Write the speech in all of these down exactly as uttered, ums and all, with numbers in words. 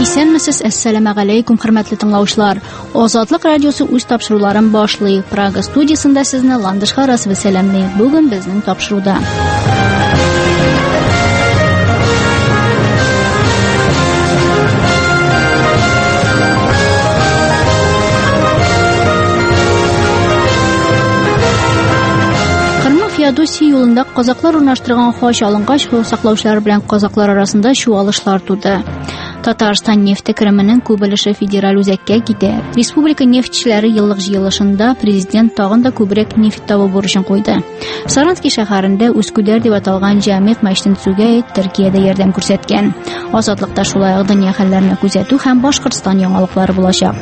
Исәнмесез, әссәламу алейкум, хөрмәтле тыңлаучылар. Азатлык радиосы үз тапшыруларын башлый. Прага студиясында сезне Ландышка Расве сәламлый. Бүген безнең тапшыруда. Феодосия юлында казаклар урнаштырган хач алынгач, саклаучылар белән казаклар арасында чуалышлар туды. Татарстан нефте кеременең күп өлеше федераль үзәккә китә. Республика нефтчеләре еллык җыелышында президент тагын да күбрәк нефт табу бурычын куйды. Саранский шәһәрендә Үскүдәр дип аталган җәмигъ мәчетен төзүгә Төркиядә ярдәм күрсәткән. Азатлыкта шулай ук дөнья хәлләрен күзәтү һәм Башкортстан яңалыклары булачак.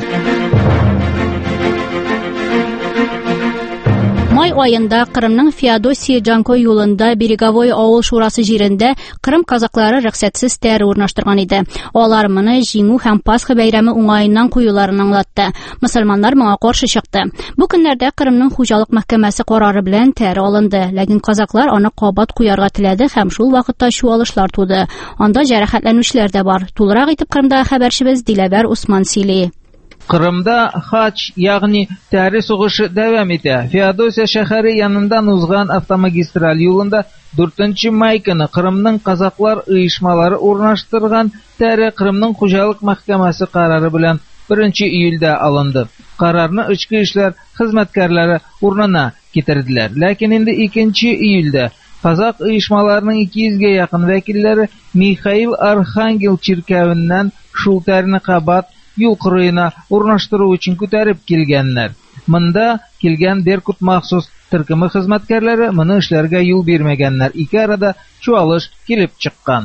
Май айында Кырымның Феодосия-Джанкой юлында Береговой авыл шурасы җирендә Кырым казаклары рөхсәтсез тәре урнаштырган иде. Алар моны җиңү һәм Пасха бәйрәме уңаеннан куюларын аңлатты. Мөселманнар моңа каршы чыкты. Бу көннәрдә Кырымның хуҗалык мәхкәмәсе карары белән тәре алынды, ләкин казаклар аны кабат куярга теләде һәм шул вакытта чуалышлар туды. Анда җәрәхәтләнүчеләр дә бар. Тулырак итеп Кырымда хәбәрчебез Диләбәр Усман сөйли. Кырымда хач, ягъни тәре сугышы дәвам итә. Феодосия шәһәре яныннан узган автомагистраль юлында дүртенче май көне Кырымның казаклар оешмалары урнаштырган тәре Кырымның хуҗалык мәхкәмәсе карары белән беренче июльдә алынды. Карарны ички эшләр хезмәткәрләре урынына китерделәр. Ләкин инде икенче июльдә казак оешмаларының ике йөзгә якын вәкилләре Михаил Архангел чиркәвеннән шул тәрне кабат юл кырыена урнаштыру өчен күтәреп килгәннәр. Монда килгән Беркут махсус төркеме хезмәткәрләре моны эшләргә юл бирмәгәннәр. Ике арада чуалыш килеп чыккан.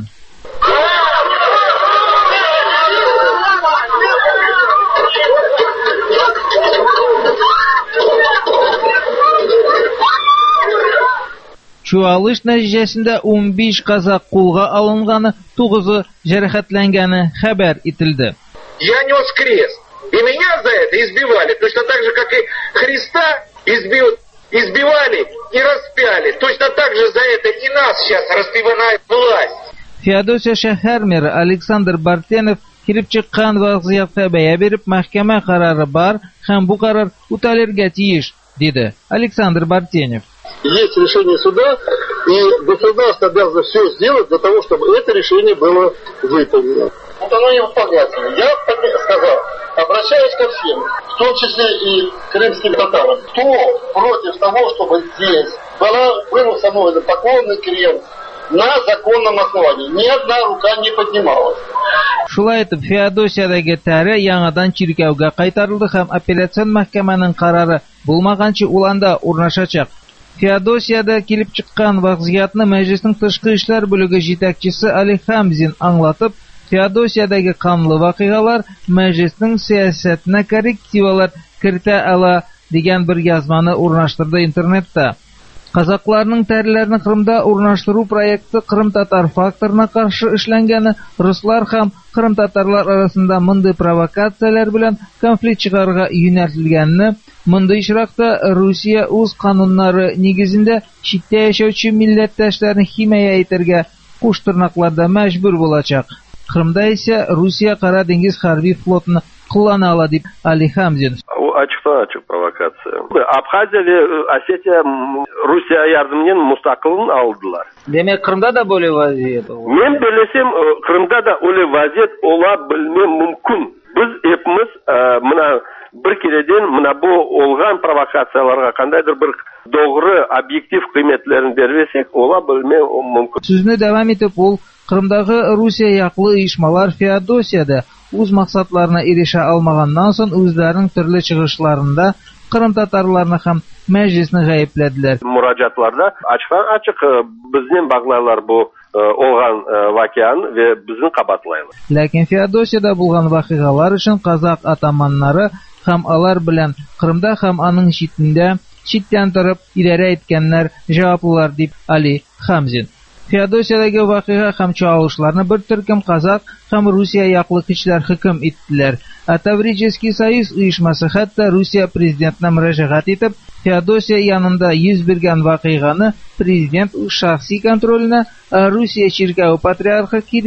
Чуалыш нәтиҗәсендә ун биш казак кулга алынганы, тугызы җәрәхәтләнгәне хәбәр ителде. Я нес крест, и меня за это избивали, точно так же, как и Христа избил, избивали и распяли. Точно так же за это и нас сейчас распевает власть. Феодосия шәһәр мэры Александр Бартенов килеп чыккан вазгыятка бәя биреп, мәхкәмә карары бар һәм бу карар үтәлергә тиеш, диде Александр Бартенов. Есть решение суда, и государство обязано все сделать для того, чтобы это решение было выполнено. Вот оно и выполняется. Я сказал, обращаюсь ко всем, в том числе и крымским татарам, кто против того, чтобы здесь была, был установлен поклонный крест на законном основании. Ни одна рука не поднималась. Шулай итеп, Феодосиядәге тәре яңадан чиркәүгә кайтарылды һәм апелляцион мәхкәмәнең карары булмаганчы ул анда урнашачак. Феодосиядә килеп чыккан вазгыятны мәҗлеснең тышкы эшләр бүлеге җитәкчесе Али Хамзин аңлатып, Феодосиядәге канлы вакыйгалар мәҗлеснең сиясәтенә коррективалар кертә ала дигән бер язманы урнаштырды интернетта. Казакларның тәреләрне Кырымда урнаштыру проекты Кырым татар факторына каршы эшләнгәне, руслар һәм Кырым татарлар арасында мондый провокацияләр белән конфликт чыгарга юнәлтелгәнне, мондый очракта Русия үз кануннары нигезендә читтә яшәүче милләттәшләрне химая итәргә куш тырнакларда мәҗбүр булачак. Кырымда исә Русия Кара диңгез хәрби флотын куллана ала дип Али Хамзин. Açıktan-açık provokasiya. Abxaziya ve Osetiya Rusiya yardımıyla müstakilini aldılar. Demek Kırım'da da böyle vaziyet oldu. Men bilesem Kırım'da da öyle vaziyet olabilmem mümkün. Biz hepimiz mına bir kereden mına bu olgan provokatsiyalarga qandaydir bir doğru obyektiv kıymetlerini bervesek olabilmem mümkün. Sözünü devam etip ol Kırım'daki Rusiya yaklы uyuşmalar Feodosiyada үз максатларына ирешә алмаганнан соң үзләренең төрле чыгышларында Кырым татарларны һәм мәҗлисне гаепләделәр. Мурачатларда ачык-ачык безнең баглайлар бу олган вакыян ва безне кабатлайлар. Ләкин Феодосиядә булган вакыйгалар өчен казак атаманнары һәм алар белән Кырымда һәм аның читендә читтән торып идарә иткәннәр җаваплылар дип Али Хамзин. Феодосиядәге вакыйга һәм чуалышларны бер төркем казак һәм Русия яклы көчләр хөкем иттеләр. Таврический союз оешмасы хәтта Русия президентына мөрәҗәгать итеп, Феодосия янында йөз бергән вакыйганы президент үз шәхси контролена Русия чиркәү патриархы Кириллны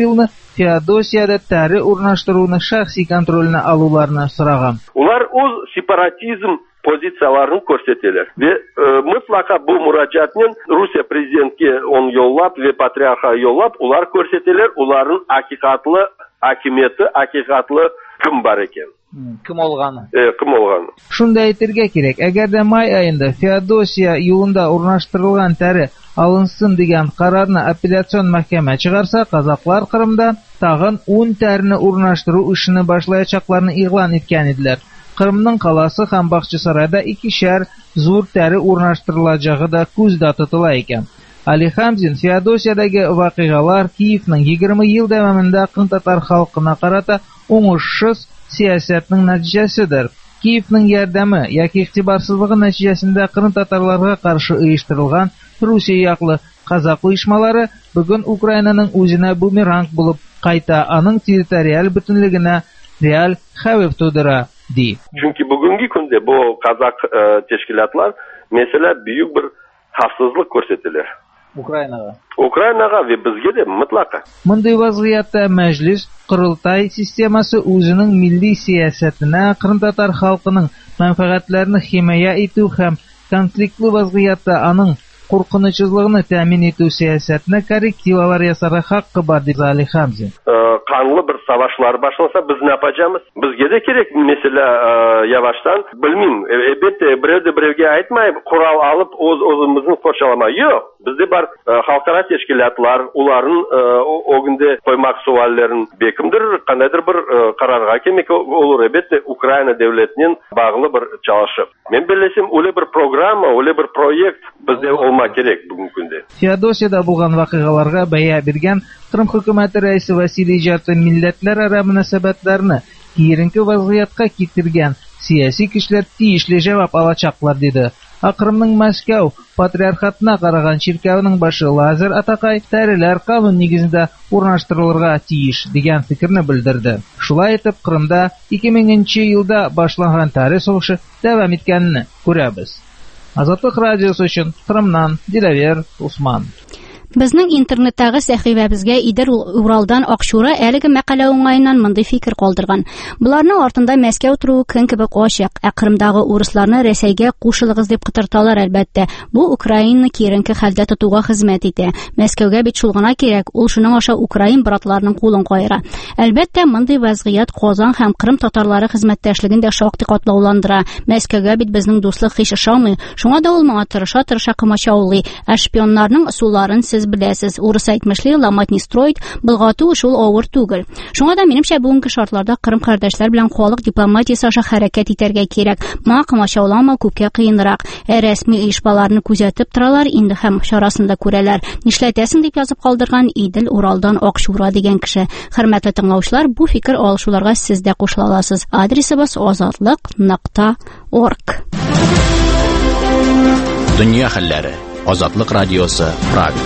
Феодосияда тәре урнаштыруны шәхси контроліне алуларына сұраған. Ular o'z separatizm pozitsiyalarini ko'rsatdilar ve e, mutlaka bu murojaatni Rusiya prezidentiga on yo'llab ve patriarxa yo'llab ular ko'rsatdilar, ularning haqiqatli hakimiyati, haqiqatli kim bar ekan. Kim olğanı? E, kim olğanı. Şunda aytırga kerak, agarda may ayında Feodosiya yolunda urnaштырылган тәре alınsın degan qararni apellyatsion mahkama chiqarsa, qozoqlar Qrimda tag'in o'n tәрni urnaштыру ishini boshlayacaqlarini e'lon etgan edilar. Qrimning qalasi ham Baxchisarayda ikishar zo'r tәре urnaштырылajag'i da ko'zda tutila ekan. Ali Hamzin Feodosiyadagi voqealar Kiyevning yigirma yil davomida qrim-tatar xalqiga qarata o'ngishsiz siyosatning natijasidir. Kiyevning yordami yoki ig'tiborsizligi natijasida qrim-tatarlarga qarshi uyushtirilgan Rusiya yoqli qozoq uyushmalari bugun Ukrainaning o'zina bumerang bo'lib qayta aning territorial butunligini real xavf tug'diradi. Chunki bugungi kunda bu qozoq e, tashkilotlar mesela büyük bir xavfsizlik ko'rsatdilar. Ukrainaga. Ukrainaga ve bizga de mutlaka. Bunday vaziyatda majlis qurultay sistemasi o'zining milliy siyosatini qrim-tatar xalqining manfaatlarini himoya etuv ham konfliktli vaziyatda aning qo'rqinchsizligini ta'min etuv siyosatini korrektivalar yasara haqqi bor dedi Ali Hamzin. Qanlı bir savaşlar başlasa biz ne yapacağımız? Bizge de gerek mesela e, yavaştan bilmeyeyim. Elbette birevde birevge aytmayıp kural alıp oz ozumuzun koşalama. Yok. Bizde var e, halkara teşkilatlar, uların e, o, o günde koymak suallerin bekimdir. Kanaydır bir e, kararga kemek olur. Elbette Ukrayna devletinin bağlı bir çalışıp. Men bilesem öyle bir programma, öyle bir proyekt bizde olmak gerek bugün günde. Feodosiyada bo'lgan voqealarga baya bergan Qrim hukumati raisi Vasiliy Jatin millatlararo munosabatlarni keyingi vaziyatga keltirgan siyosiy kishilar tegishli javob olacaqlar dedi. Qrimning Moskva patriarxatına qaragan chirkavning boshi Lazar Ataqay tarilar qonun negizida o'rnashtirilirga tegish degan fikrni bildirdi. Shulay etib Qrimda ikki minginchi yilda boshlangan tarix sug'ishi davom etganini ko'ramiz. Azatlık radiosu için Qrimdan Dilaver Usman. Bizning internetdagi sahifamizga Idil Uraldan Oqshura әлеге maqala o'ng'ayindan bunday fikr qoldirgan. Bularning ortida Moskva turuvi kun kabi qo'shiq, Qrimdagi o'rislarni Rossiyaga qo'shilg'iz deb qitirtalar albatta. Bu Ukrainani keyingi halda tutuga xizmat etadi. Moskvaga bitchulg'ana kerak, ul shuning o'sha Ukrain biratlarining qo'lin qo'yira. Albatta, bunday vaziyat Qozon ham Qrim tatarlari xizmatdashligida shaqti qatlovlandira. Moskvaga bit bizning do'stlik hech ishonmay, shunga da ul menga tirisha-tirisha qimashovli, ashpionlarning usullarini bilasiz, o'ris aytmishli lamatni stroyt bilg'atu usul ovur tugul. Shunga da menimcha bugungi shartlarda Qrim qardoshlar bilan xoliq diplomatiyasi aşağı harakat etarga kerak. Ma qimashowlama ko'pga qiyinroq. Rasmiy ishbalarni kuzatib turalar, endi ham chorasida ko'ralar. Nishlatasin deb yozib qoldirgan Idil Uraldan Oqshura degan kishi. Hurmatli tinglovchilar, bu fikr olishuvlarga siz da qo'shila olasiz. Adresimiz ozodlik nuqta org. Dunyo xillari Ozodlik radiosi Praga.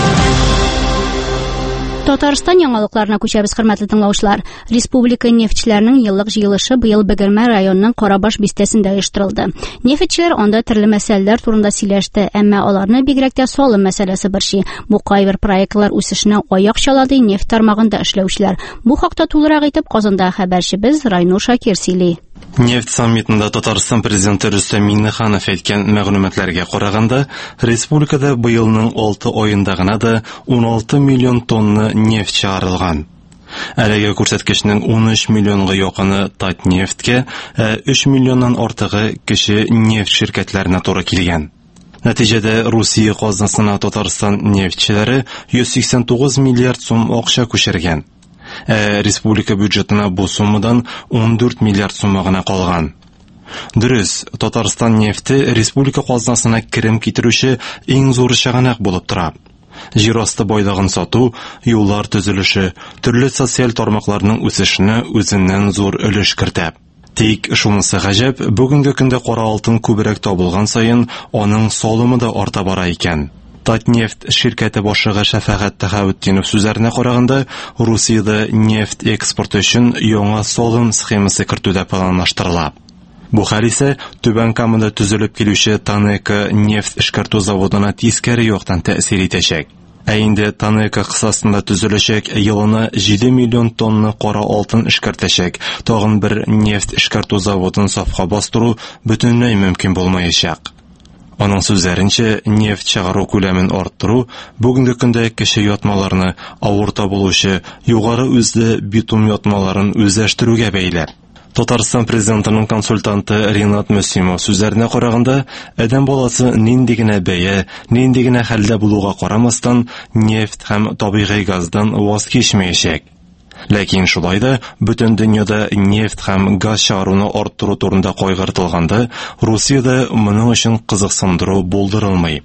Tatariston yangiliklarına ko'chamiz, hurmatli tinglovchilar. Respublika neftchilarining yillik yig'ilishi bu yil Begirma rayonining Qorabosh bistesida uyushtirildi. Neftchilar onda turli masalalar turida silashdi, ammo ularni begrakda solim masalasi bir şey. Bu qaybir proyektlar o'sishini oyoq chaladi neft tarmog'ida ishlovchilar. Bu haqda to'liq aytib Qozonda xabarchimiz Raynur Shakirsili. Neft sammitida Tatariston prezidenti Rustam Minnixanov aytgan ma'lumotlarga qaraganda, respublikada bu yilning olti oyindagina da o'n olti million tonna neft chiqarilgan. Alaga ko'rsatkichning o'n uch millionga yaqini Tatneftga, uch milliondan ortig'i kishi neft shirkatlarına to'g'ri kelgan. Natijada Rossiya qo'znasini Tatariston neftchilari yuz sakson to'qqiz milliard so'm oqsha ko'chirgan. Respublika byudjetini bu summadan o'n to'rt milliard so'mgina qolgan. Durust, Tatariston nefti respublika qo'znasini kirim keltiruvchi eng zo'r shag'anaq bo'lib turadi. Jirosti boylig'ini sotuv, yo'llar tuzilishi, turli sotsial tarmoqlarning o'sishini o'zidan zo'r ulush kiritadi. Tek shunisi g'ajab, bugungi kunda qora oltin ko'proq topilgan sayin uning solimi da orta borar ekan. Tatneft shirkati boshlig'i Shafaqat Tahavutdinov so'zlariga qaraganda, Rossiyada neft eksporti uchun yangi solim sxemasi kirituvda planlashtiriladi. Bu hal esa tuban kamida tuzilib keluvchi Taneka neft ishkartuv zavodini teskari yoqdan ta'sir etacak. Ә инде Танека кысасында төзеләчәк елына җиде миллион тонна кара алтын эшкәртәчәк, тагын бер нефть эшкәртү заводын сафка бастыру бөтенләй мөмкин булмаячак. Аның сүзләренчә, нефть чыгару күләмен арттыру бүгенге көндә кеше ятмаларны авыр табылучы югары үзле битум ятмаларын үзләштерүгә бәйле. Татарстан президентының консультанты Ринат Мөслимов сүзләренә караганда, адәм баласы нинди генә бәя, нинди генә хәлдә булуга карамастан, нефть һәм табигый газдан ваз кечмәячәк. Ләкин шулай да бөтен дөньяда нефть һәм газ чыгаруны арттыру турында кайгыртылганда, Русиядә моның өчен кызыксындыру булдырылмый.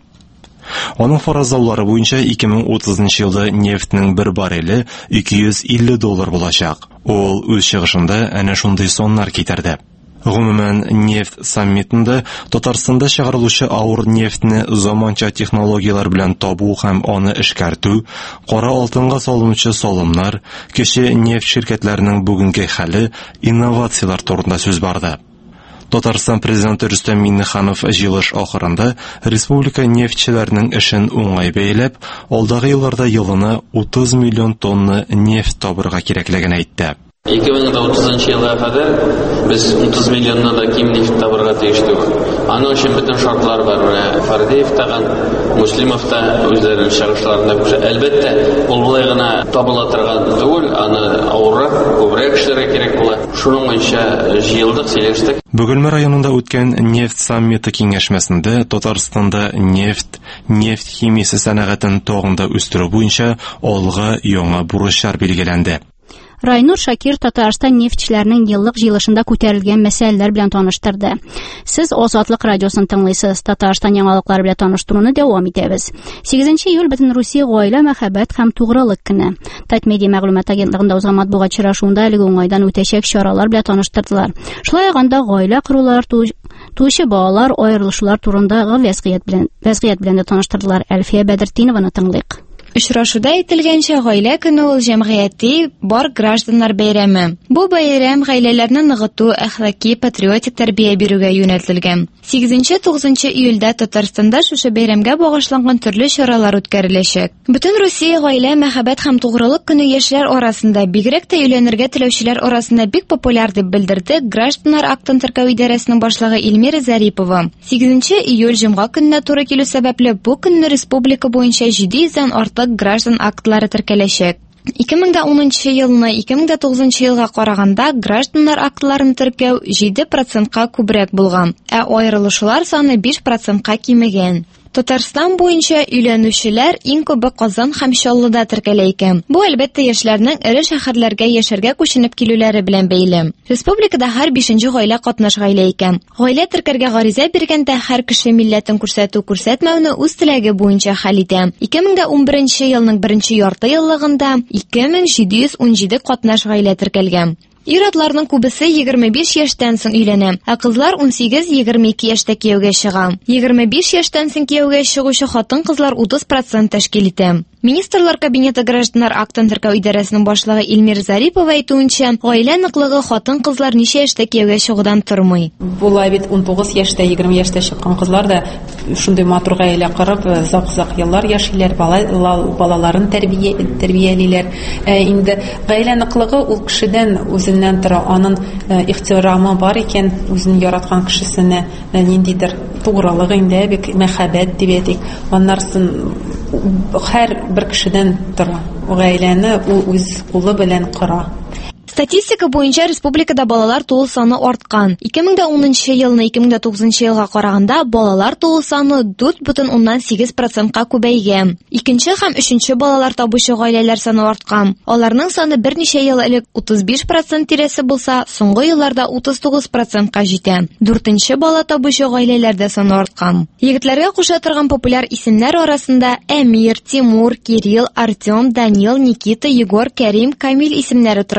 Аның фаразлаулары буенча ике мең утызынчы елда нефтьнең бер барреле ике йөз илле доллар булачак. Ул үз чыгышында әнә шундый соннар китерде. Гомумән, нефть саммитында Татарстанда чыгарылучы авыр нефтьне заманча технологиялар белән табу һәм аны эшкәртү, кара алтынга салынучы салымнар, кече нефть ширкәтләренең бүгенге хәле, инновациялар турында сүз барды. Татарстан президенты Рөстәм Миңнеханов җыелыш ахырында республика нефтьчеләренең эшен уңай бәяләп, алдагы елларда елына утыз миллион тонна нефть табырга кирәклеген әйтте. ике мең утызынчы елга кадәр без утыз миллионнан да ким нефть табырга тиештек. Аның өчен бөтен шартлар бар. Фардеев тагын, Муслимов та үзләренең чыгышларында күрсә, әлбәттә, ул булай гына табыла торган түгел, аны авыррак, күбрәк эшләргә кирәк була. Шуның буенча җыелдык, сөйләштек. Бөгелмә районында үткән нефть саммиты киңәшмәсендә Татарстанда нефть, нефть химиясе сәнәгатен тагын да үстерү буенча алга яңа бурычлар билгеләнде. Райнур Шакир Татарстан нефтьчеләренең еллык җыелышында күтәрелгән мәсьәләләр белән таныштырды. Сез Азатлык радиосын тыңлыйсыз. Татарстан яңалыклары белән таныштыруны дәвам итәбез. сигезенче июль бөтен Русия гаилә, мәхәббәт һәм тугрылык көне. Татмедиа мәгълүмат агентлыгында узган матбугат очрашуында әлеге уңайдан үтәчәк чаралар белән таныштырдылар. Шулай ягында гаилә корулар, туучы балалар, аерылышулар турындагы вәзгыять белән вәзгыять белән дә таныштырдылар. Әлфия Бәдретдинованы тыңлыйк. Очрашуда әйтелгәнчә, гаилә көне ул җәмгыяти бар гражданнар бәйрәме. Бу бәйрәм гаиләләрне ныгыту, әхлаки, патриотик тәрбия бирүгә юнәлтелгән. сигезенче-тугызынчы июльдә Татарстанда шушы бәйрәмгә багышланган төрле чаралар үткәреләчәк. Бөтен Русия гаилә, мәхәббәт һәм тугрылык көне яшьләр арасында, бигрәк тә өйләнергә теләүчеләр арасында бик популяр дип белдерде Гражданнар актын теркәү идарәсенең башлыгы Илмира Зарипова. сигезенче июль җомга көненә туры килү сәбәпле бу көнне республика буенча җиде йөздән артык граждан актлары теркәләчәк. ике мең унынчы елны ике мең тугызынчы елга караганда гражданнар актларын теркәү җиде процентка күбрәк булган, ә аерылышулар саны биш процентка кимегән. Татарстан буенча өйләнүчеләр иң күбе Казан һәм Чаллыда теркәлә икән. Бу әлбәттә яшьләрнең ире шәһәрләргә яшәргә күченеп килүләре белән бәйле. Республикада һәр бишенче гаилә катнаш гаилә икән. Гаилә теркәргә гариза биргәндә һәр кеше милләтен күрсәтү күрсәтмәүне үз теләге буенча хәл итә. ике мең унберенче елның беренче ярты еллыгында ике мең җиде йөз унҗиде катнаш гаилә теркәлгән. Ир-атларның күбесе егерме биш яшьтән соң өйләнә, ә кызлар унсигез-егерме ике яшьтә кияүгә чыга. егерме биш яшьтән соң кияүгә чыгучы хатын-кызлар утыз процент тәшкил итә. Министрлар кабинеты гражданнар актын теркәү идарәсенең башлыгы Илмира Зарипова әйтүенчә, гаилә ныклыгы хатын-кызлар ничә яшьтә кияүгә чыгудан тормый. Була бит унтугыз яшьтә, егерме яшьтә чыккан кызлар да шундый матур гаилә корып, зак-зак еллар яшиләр, балаларын тәрбия тәрбиялиләр. Инде гаилә ныклыгы ул кешедән үзеннән тора, аның ихтирамы бар икән, үзен яраткан кешесенә ниндидер тугрылык инде, бик мәхәббәт дип әйтик. Аннарсын һәр бер кешедән тора. Гаиләне ул үз кулы белән кора. Статистика буенча республикада балалар туу саны арткан. ике мең унынчы елны ике мең тугызынчы елга караганда балалар туу саны дүрт бөтен уннан сигез процентка күбәйгән. Икенче һәм өченче балалар табучы гаиләләр саны арткан. Аларның саны берничә ел элек утыз биш процент тирәсе булса, соңгы елларда утыз тугыз процентка җитә. Дүртенче бала табучы гаиләләрдә саны арткан. Егетләргә куша торган популяр исемнәр арасында Әмир, Тимур, Кирилл, Артем, Данил, Никита, Егор, Кәрим, Камил исемнәре тора икән.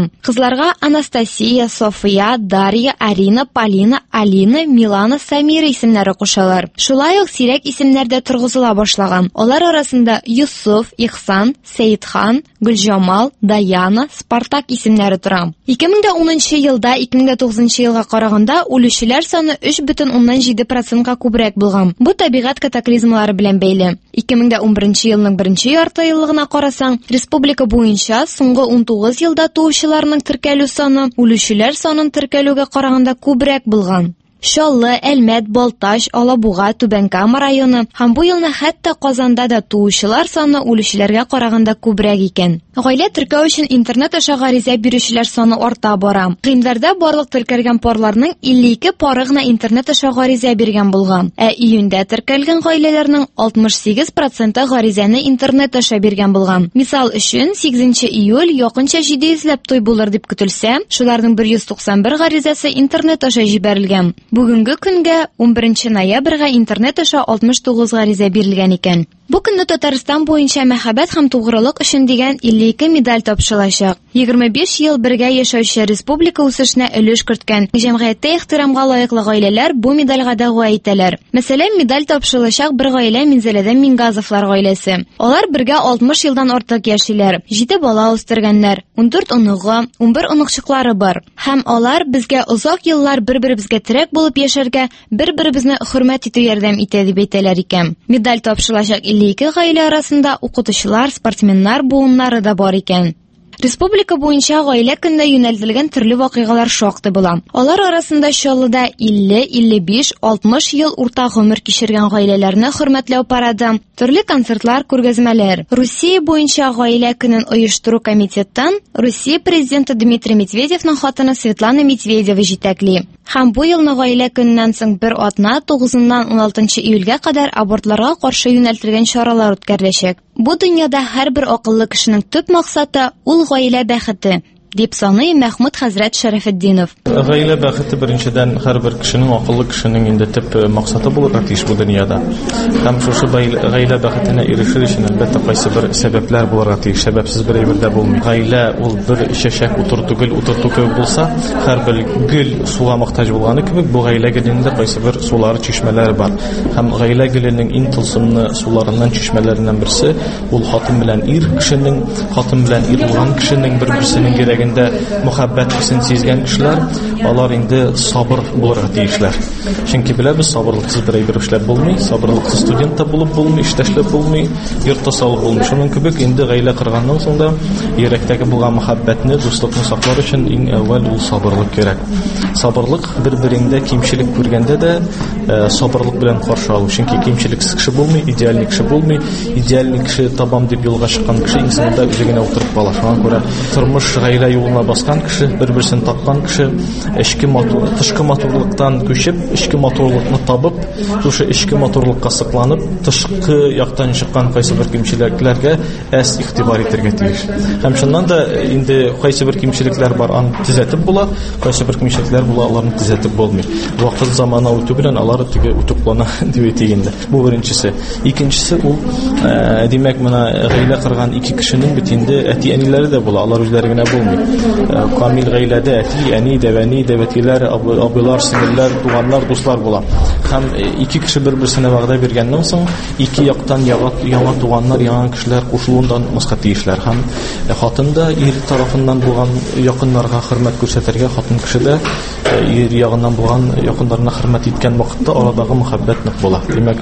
куштым. Кызларга Анастасия, София, Дарья, Арина, Полина, Алина, Милана, Самира исемнәре кушалар. Шулай ук сирәк исемнәр дә торгызыла башлаган. Алар арасында Юсуф, Ихсан, Сәйитхан, Гөлҗамал, Даяна, Спартак исемнәре тора. ике мең дә унынчы елда ике мең дә тугызынчы елга караганда үлүчеләр саны өч бөтен уннан җиде процентка күбрәк булган. Бу табигать катаклизмалары белән бәйле. ике мең дә унберенче елның беренче яртыеллыгына карасаң, республика буенча соңгы ун тугыз елда туучыларның теркәлү саны үлүчеләр санын теркәлүгә караганда күбрәк булган. Шаллы, Әлмәт, Балташ, Алабуга, Түбәнкама районы һәм бу елны хәтта Казанда да туучылар саны үлүчеләргә караганда күбрәк икән. Гаилә теркәү өчен интернет аша гариза бирүчеләр саны арта бара. Гыйнварда барлык теркәлгән парларның илле ике пары гына интернет аша гариза биргән булган. Ә июньдә теркәлгән гаиләләрнең алтмыш сигез проценты гаризаны интернет аша биргән булган. Мисал өчен, сигезенче июль якынча җиде йөзләп туй булыр дип көтелсә, шуларның бер йөз туксан бер гаризасы интернет аша җибәрелгән. Бүгенге көнгә унберенче ноябрьгә интернет аша алтмыш тугыз гариза бирелгән икән. Бу көнне Татарстан буенча мәхәббәт һәм тугрылык өчен дигән илле ике медаль тапшырылачак. егерме биш ел бергә яшәүче республика үсешенә өлеш керткән җәмгыятьтә ихтирамга лаеклы гаиләләр бу медальгә дәгъва итәләр. Мәсәлән, медаль тапшырылачак бер гаилә Минзәләдә Мингазовлар гаиләсе. Алар бергә алтмыш елдан артык яшиләр. җиде бала үстергәннәр, ундүрт оныгы, унбер оныкчыклары бар. Һәм алар безгә озак еллар бер-беребезгә терәк булып яшәргә, бер-беребезне хөрмәт итү ярдәм итә дип әйтәләр икән. Медаль тапшырылачак илле ике гаилә арасында укытучылар, спортсменнар буыннары да бар икән. Республика буенча гаилә көндә юнәлтелгән төрле вакыйгалар шактый була. Алар арасында Чаллыда илле, илле биш, алтмыш ел урта гомер кичергән гаиләләрне хөрмәтләү парады, төрле концертлар, күргәзмәләр. Русия буенча гаилә көнен оештыру комитеттан Русия президенты Дмитрий Медведевның хатыны Светлана Медведева җитәкли. Һәм бу елны гаилә көннән соң бер атна тугызыннан уналтынчы июльгә кадәр абортларга каршы юнәлтелгән чаралар үткәреләчәк. Бу дөньяда һәрбер акыллы кешенең төп максаты ул гаилә бәхете, дип саный Мәхмүд хәзрәт Шәрәфетдинов. Гаилә бәхете беренчедән һәрбер кешенең, акыллы кешенең инде төп максаты булырга тиеш бу дөньяда. Һәм шушы гаилә бәхетенә ирешер өчен әлбәттә кайсы бер сәбәпләр булырга тиеш. Сәбәпсез бер әйбер дә булмый. Гаилә ул бер чәчәк утыр түгел, утыр түгел булса, һәрбер гөл суга мохтаҗ булганы кебек, бу гаилә гөлендә кайсы бер сулар, чишмәләр бар. Һәм гаилә гөленең иң тылсымлы суларыннан, чишмәләреннән берсе ул хатын белән ир кешенең, хатын белән ир булган кешенең бер-берсенең инде мөхәббәт хисен сизгән кешеләр, алар инде сабыр булырга тиешләр. Чөнки беләбез, сабырлыксыз бер әйбер эшләп булмый, сабырлыксыз студент та булып булмый, иштәшлек булмый, йортта салып булмый. Шуның кебек инде гаилә кырганнан соң да йөрәктәге булган мөхәббәтне, дуслыкны саклар өчен иң әүвәл ул сабырлык кирәк. Сабырлык бер-береңдә кимчелек күргәндә дә э, сабырлык белән каршы алу. Чөнки кимчелексез кеше булмый, идеальный кеше булмый. Идеальный кеше табам дип юлга чыккан кеше иң соңында үзе генә утырып кала. Шуңа күрә тормыш гаилә юлына баскан кеше, бер-берсен тапкан кеше, эчке матур, тышкы матурлыктан күчеп, эчке матурлыкны табып, шушы эчке матурлыкка сыкланып, тышкы яктан чыккан кайсы бер кимчелекләргә әс игътибар итәргә тиеш. Һәм шуннан да инде кайсы бер кимчелекләр бар, аны төзәтеп була, кайсы бер кимчелекләр була, аларны төзәтеп булмый. Вакыт заманы үтү белән алар теге утуклана дип әйтегәндә. Бу беренчесе. Икенчесе ул, ә, димәк, менә гаилә кырган ике кешенең бит инде әти-әниләре дә була, алар үзләре генә булмый. Камил гаиләдә әти, әни, дәвәни, дәвәтиләр, абыйлар, сеңелләр, туганнар, дуслар була. Һәм ике кеше бер-берсенә вәгъдә биргәннән соң, ике яктан яңа туганнар, яңа кешеләр кушылуындан маска тиешләр. Һәм хатын да ир тарафыннан булган якыннарга хөрмәт күрсәтергә, хатын кеше дә ир ягыннан булган якыннарына хөрмәт иткән вакытта арадагы мөхәббәт нык була. Димәк,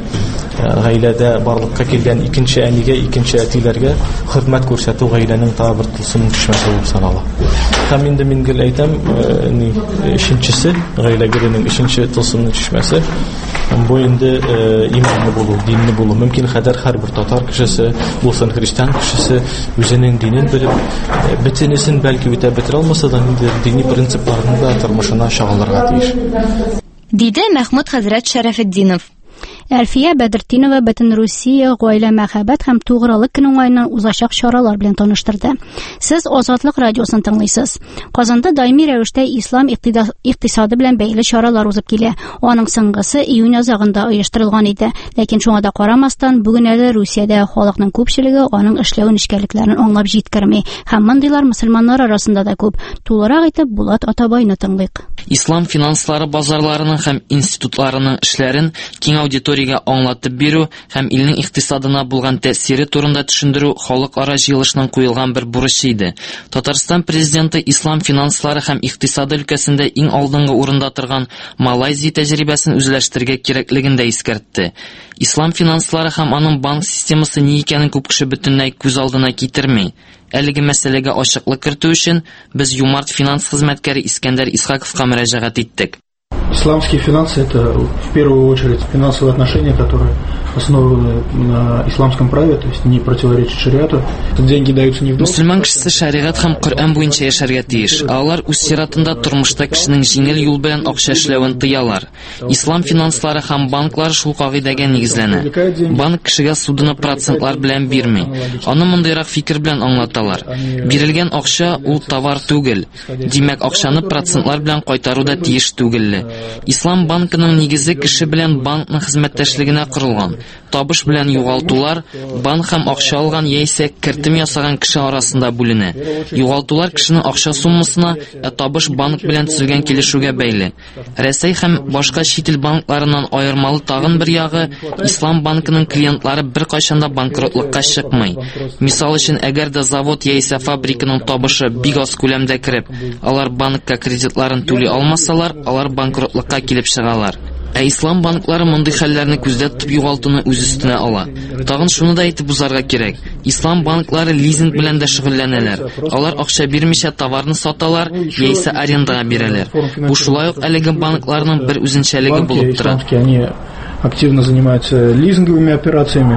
гаиләдә барлыкка килгән икенче әнигә, икенче әтиләргә хөрмәт күрсәтү гаиләнең та бер тылсым төшмәсе булып санала. Һәм инде мин гел әйтәм, ни өченчесе, гаилә геленең өченче тылсым төшмәсе, бу инде иманлы булу, динле булу. Мөмкин хәдәр һәрбер татар кешесе, булсын христиан кешесе үзенең динен белеп, бөтенесен бәлки үтә бетерә алмаса да, инде дини принципларны да тормышына чыгарырга тиеш. Диде Мәхмүд хәзрәт Шәрәфетдинов. Әлфия Бәдретдинова Бөтен Русия гаилә мәхәббәт һәм тугрылык көне уңаеннан узачак чаралар белән таныштырды. Сез Азатлык радиосын тыңлыйсыз. Казанда даими рәвештә ислам икътисады белән бәйле чаралар узып килә. Аның соңгысы июнь азагында оештырылган иде. Ләкин шуңа да карамастан, бүген әле Русиядә халыкның күпчелеге аның эшләү нечкәлекләрен аңлап җиткерми. Һәм мондыйлар мөселманнар арасында да күп. Тулырак итеп Булат Атабайны тыңлыйк. Ислам финанслары базарларының һәм институтларының эшләрен киң аудиториягә аңлатып бирү һәм илнең икътисадына булган тәэсире турында төшендерү халыкара җыелышның куелган бер бурычы иде. Татарстан президенты ислам финанслары һәм икътисады өлкәсендә иң алдынгы урында торган Малайзия тәҗрибәсен үзләштергә кирәклеген дә искәртте. Ислам финанслары һәм аның банк системасы ни икәнен күп кеше бөтенләй күз алдына китерми. Әлеге мәсьәләгә ачыклык кертү өчен без Юмарт финанс хезмәткәре Искәндәр Исхаковка мөрәҗәгать иттек. Исламские финансы – это в первую очередь финансовые отношения, которые основаны на исламском праве, то есть не противоречат шариату. Деньги даются не в долг. Мөселман кешесе шариат һәм Коръән буенча яшәргә тиеш. Алар үз сиратында тормышта кешенең җиңел юл белән акча эшләвен тыялар. Ислам финанслары һәм банклар шул кагыйдәгә нигезләнә. Банк кешегә судны процентлар белән бирми. Аны мондыйрак фикер белән аңлаталар. Бирелгән акча ул товар түгел. Димәк, акчаны процентлар белән кайтару да тиеш түгел. Ислам банкының нигезе кеше белән банкның хезмәттәшлегенә корылган. Табыш белән югалтулар банк һәм акча алган яисә кертем ясаган кеше арасында бүленә. Югалтулар кешенең акча суммасына, ә табыш банк белән төзелгән килешүгә бәйле. Рәсәй һәм башка чит ил банкларыннан аермалы тагын бер ягы, Ислам банкының клиентлары бер кайчанда банкротлыкка чыкмый. Мисал өчен, әгәр дә завод яисә фабриканың табышы бик аз күләмдә кереп, алар банкка кредитларын түли алмасалар, алар банкротлыкка килеп чыгалар. Ә ислам банклары мондый хәлләрне күздә тотып югалтуны үз өстенә ала. Тагын шуны да әйтеп узарга кирәк. Ислам банклары лизинг белән дә шөгыльләнәләр. Алар акча бирмичә товарны саталар яисә арендага бирәләр. Бу шулай ук әлеге банкларның бер үзенчәлеге булып тора. Они активно занимаются лизинговыми операциями,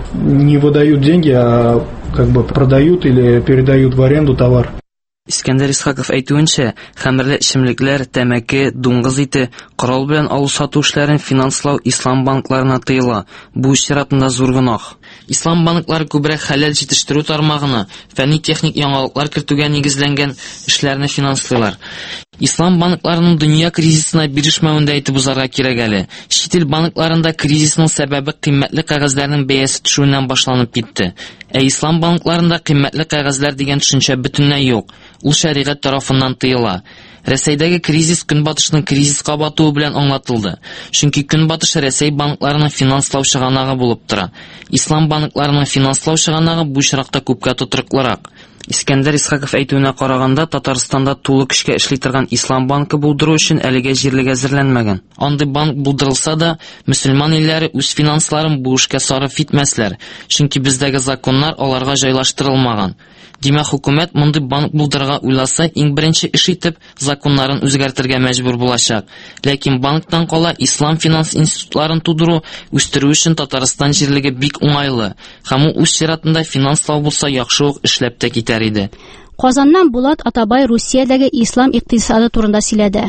не выдают деньги, а как бы продают или передают в аренду товар. Искәндәр Исхаков әйтүенчә, хәмерле эчемлекләр, тәмәке, дуңгыз ите, корал белән алу-сату эшләрен финанслау ислам банкларына тыела. Бу чиратында зур гөнаһ. Ислам банклары күбрәк хәләл җитештерү тармагына, фәнни-техник яңалыклар кертүгә нигезләнгән эшләрне финанслыйлар. Ислам банкларының дөнья кризисына бирешмәвендә әйтеп узарга кирәк әле. Чит ил банкларында кризисның сәбәбе кыйммәтле кәгазьләрнең бәясе төшүеннән башланып китте. Ә ислам банкларында кыйммәтле кәгазьләр дигән төшенчә бөтенләй юк. Ул шәригать тарафыннан тыела. Рәсәйдәге кризис Көнбатышның кризиска батуы белән аңлатылды. Чөнки Көнбатыш Рәсәй банкларының финанслау чыганагы булып тора. Ислам банкларының финанслау чыганагы бу чиракта күпкә тотрыклырак. Искәндәр Исхаков әйтүенә караганда, Татарстанда тулы көчкә эшли торган ислам банкы булдыру өчен әлегә җирлек әзерләнмәгән. Андый банк булдырылса да, мөселман илләре үз финансларын бу эшкә сарыф итмәсләр, чөнки бездәге законнар аларга җайлаштырылмаган. Димәк, хөкүмәт мондый банк булдырырга уйласа, иң беренче эш итеп законнарын үзгәртергә мәҗбүр булачак. Ләкин банктан кала ислам финанс институтларын тудыру, үстерү өчен Татарстан җирлеге бик уңайлы, һәм ул үз чиратында финанслау булса яхшы ук эшләп тә китәр иде. Казаннан Булат Атабай Русиядәге ислам икътисады турында сөйләде.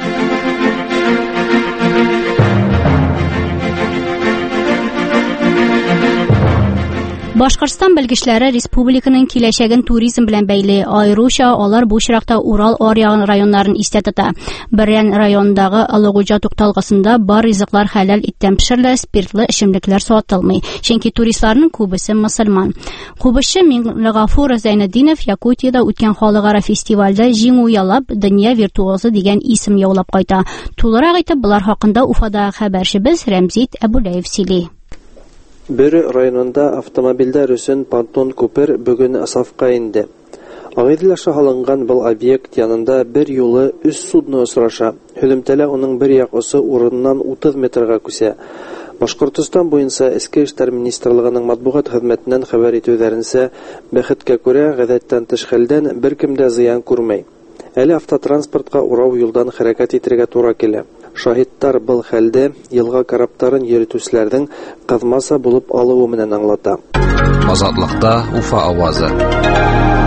Башкортстан белгечләре республиканың киләчәген туризм белән бәйле, аеруча алар бу чиракта Урал аръягы районнарын истә тота. Бәрән районындагы Алыгуҗа тукталгысында бар ризыклар хәләл иттән пешерелә, спиртлы эчемлекләр сатылмый, чөнки туристларның күбесе мөселман. Кубышчы Миңлегафур Зәйнетдинов Якутиядә үткән халыкара фестивальдә җиңү ялап, дөнья виртуозы дигән исем яулап кайта. Тулырак итеп булар хакында Уфада хәбәрчебез Рәмзит Әбүләев сөйли. Бер районында автомобильдәр өчен понтон күпер бүген сафка инде. Агыйделәшә халынган был объект янында бер юлы үз судны очраша. Һөлемтәлә уның бер як осы урыннан утыз метрга күсә. Башкортстан буенча Эчке эшләр министрлыгының матбугат хезмәтеннән хәбәр итүләренчә, бәхеткә күрә гадәттән тыш хәлдән беркем дә зыян күрмәй. Әле автотранспортка урау юлдан хәрәкәт итәргә туры килә. Шаһиттар был хәлдә елга караптарын йөртүчеләрнең кызмаса булып алуы менән аңлата. Азатлыкта Уфа авазы.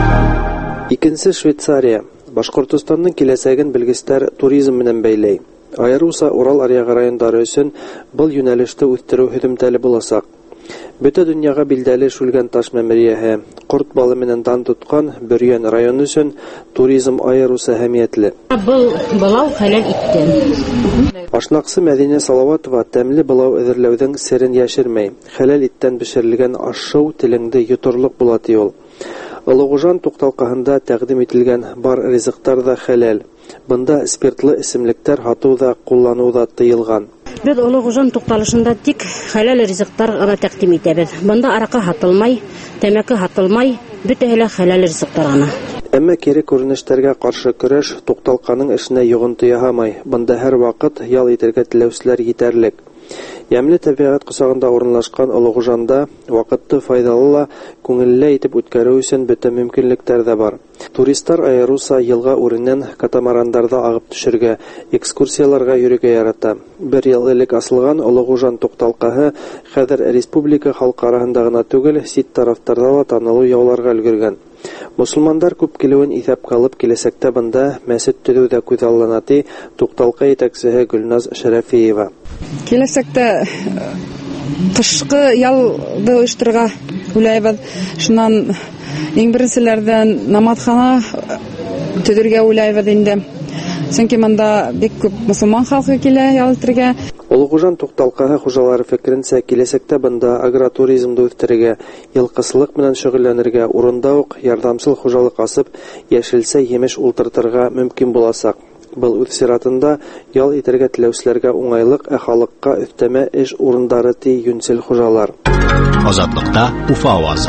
Икенче Швейцария. Башкортстанның киләчәген белгечләр туризм белән бәйләй. Айрыуса Урал-Аръягы райондары өчен был юнәлеште үстерү һөҗүмтәле булачак. Бөтә дөньяга билдәле Шүлгән таш мәмерияһе, Корт балы менән дан тоткан Бөрьян районы өчен туризм айрыуса әһәмиятле. Был балау хәләл иттен. Ашнаксы Мәдинә Салаватова тәмле балау әзерләүдән серен яшермәй. Хәләл иттән бешерелгән ашшау телеңдә йоторлык була ди ул. Олыгужан тукталкаһында тәкъдим ителгән бар ризыктар да хәләл. Бында спиртлы исемлектәр һату да, куллану да тыелган. Без Олыгужан тукталышында тик хәләл ризыктар гына тәкъдим итәбез. Бында аракы һатылмай, тәмәке һатылмай, бөтәһе лә хәләл ризыктар гына. Әмма кире күренештәргә каршы көрәш тукталканың эшенә йогынты яһамай. Бында һәр вакыт ял итәргә теләүчеләр җитәрлек. Ямлы табигать кысагында урынлашкан Олыгужанда вакытты файдалы ла, күңелле итеп үткәрү өчен бөтен мөмкинлекләр дә бар. Туристлар айрыуса елга үреннән катамарандарда агып төшәргә, экскурсияларга йөрергә ярата. Бер ел элек асылган Олыгужан тукталкаһы хәзер республика халкы арасында гына түгел, сит тарафтарда да танылу яуларга өлгергән. Мусулмандар күп килүен исәпкә алып киләсәктә бында мәсҗид төзү дә күз алдына ти, тукталка итәкчесе Гөлназ Шәрәфиева. Киләсәктә кышкы ялды оештырырга уйлайбыз. Шуннан иң беренчеләрдән намазхана төзергә уйлайбыз инде. Чөнки монда бик күп мусулман халкы килә ял итәргә. Олыгужан тукталкаһы хуҗалары фикеренчә киләсәктә бында агротуризмды үстерергә, йылкысылык белән шөгыльләнергә, урында ук ярдәмчыл хуҗалык асып, яшелсә емеш ултыртырга мөмкин булачак. Был үз сиратында ял итәргә теләүчеләргә уңайлык, ә халыкка өстәмә эш урындары ти юньсел хуҗалар. Азатлыкта Уфа авазы.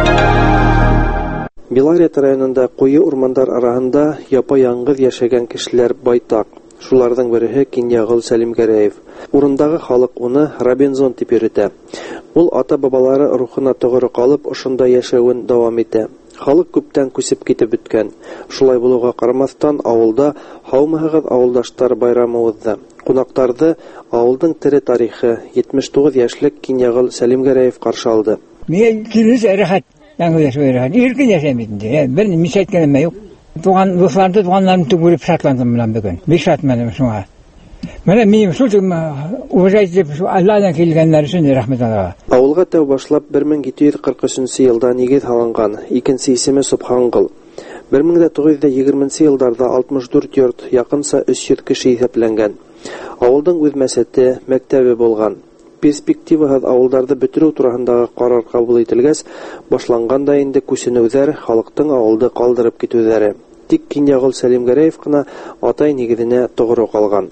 Белорет районында куе урмандар арасында япа-яңгыз яшәгән кешеләр байтак. Шулардан береһе Киньягыл Сәлимгәрәев. Урындагы халык уны Робинзон дип йөртә. Ул ата-бабалары рухына тугры калып, ошонда яшәвен дәвам итә. Халык күптән күсеп китеп беткән. Шулай булуга карамастан, авылда һаумыгыз авылдаштар байрамы узды. Кунакларны авылдың тере тарихы җитмеш тугыз яшьлек Киньягыл Сәлимгәрәев каршы алды. Мен килеш рәхәт, яңгы яшәвәр. Иркен яшәмәдем. Бер мисәткәнем юк. Туган дусларны, туганнарны түгүреп шатландым менән бүген. Бик шатманам шуңа. Менә мин шул уважать Аллаһтан килгәннәр өчен рәхмәт аларга. Авылга тәү башлап бер мең җиде йөз кырык өченче елда нигез салынган. Икенче исеме Субхангыл. бер мең тугыз йөз егерменче елларда алтмыш дүрт йорт, якынса өч йөз кеше исәпләнгән. Авылдың үз мәсәте, мәктәбе булган. Перспективаһыз авылларны бетерү турысындагы карар кабул ителгәч, башланган да инде күченүләр, халыктың авылды калдырып китүләре. Тик Киньягыл Сәлимгәрәев кына атай нигезенә тугры калган.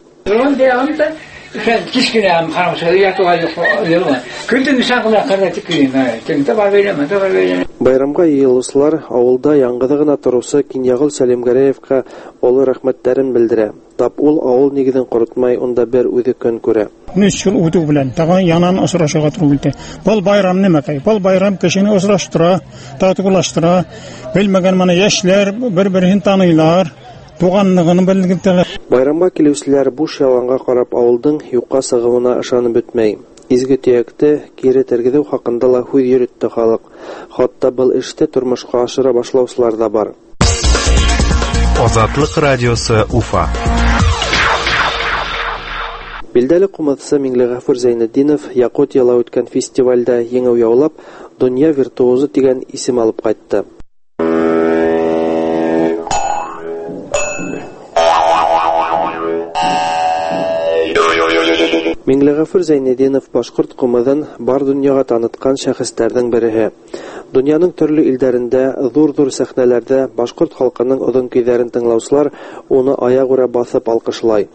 Байрамга йыелучылар авылда яңгыда гына торучы Киньягыл Сәлимгәрәевкә олы рәхмәтләрен белдерә. Тап ул авыл нигезен корытмай, онда бер үзе көн күрә. Үч ел үтү белән тагын янан очрашуга туры килде. Бу байрам нема кай? Бу байрам кешене очраштыра, татулаштыра. Белмәгән моны яшьләр бер-берен таныйлар. Туганлыгын белгән. Байрамга килүчеләр буш яланга карап авылдың юкка сыгуына ышанып бетмәй. Изге төякте кире тергезү хакында ла хуй йөртте халык. Хатта был эште тормышка ашыра башлаучылар да бар. Азатлык радиосы Уфа. Билдәле кумытчы Миңлегафур Зәйнетдинов Якутияда үткән фестивальдә еңү яулап, дөнья виртуозы дигән исем алып кайтты. Миңлегафур Зәйнетдинов башкорт кумыдын бар дөньяга таныткан шәхестәрнең береһе. Дөньяның төрле илләрендә, зур-зур сәхнәләрдә башкорт халкының озын көйләрен тыңлаучылар уны аягүрә басып алкышлай.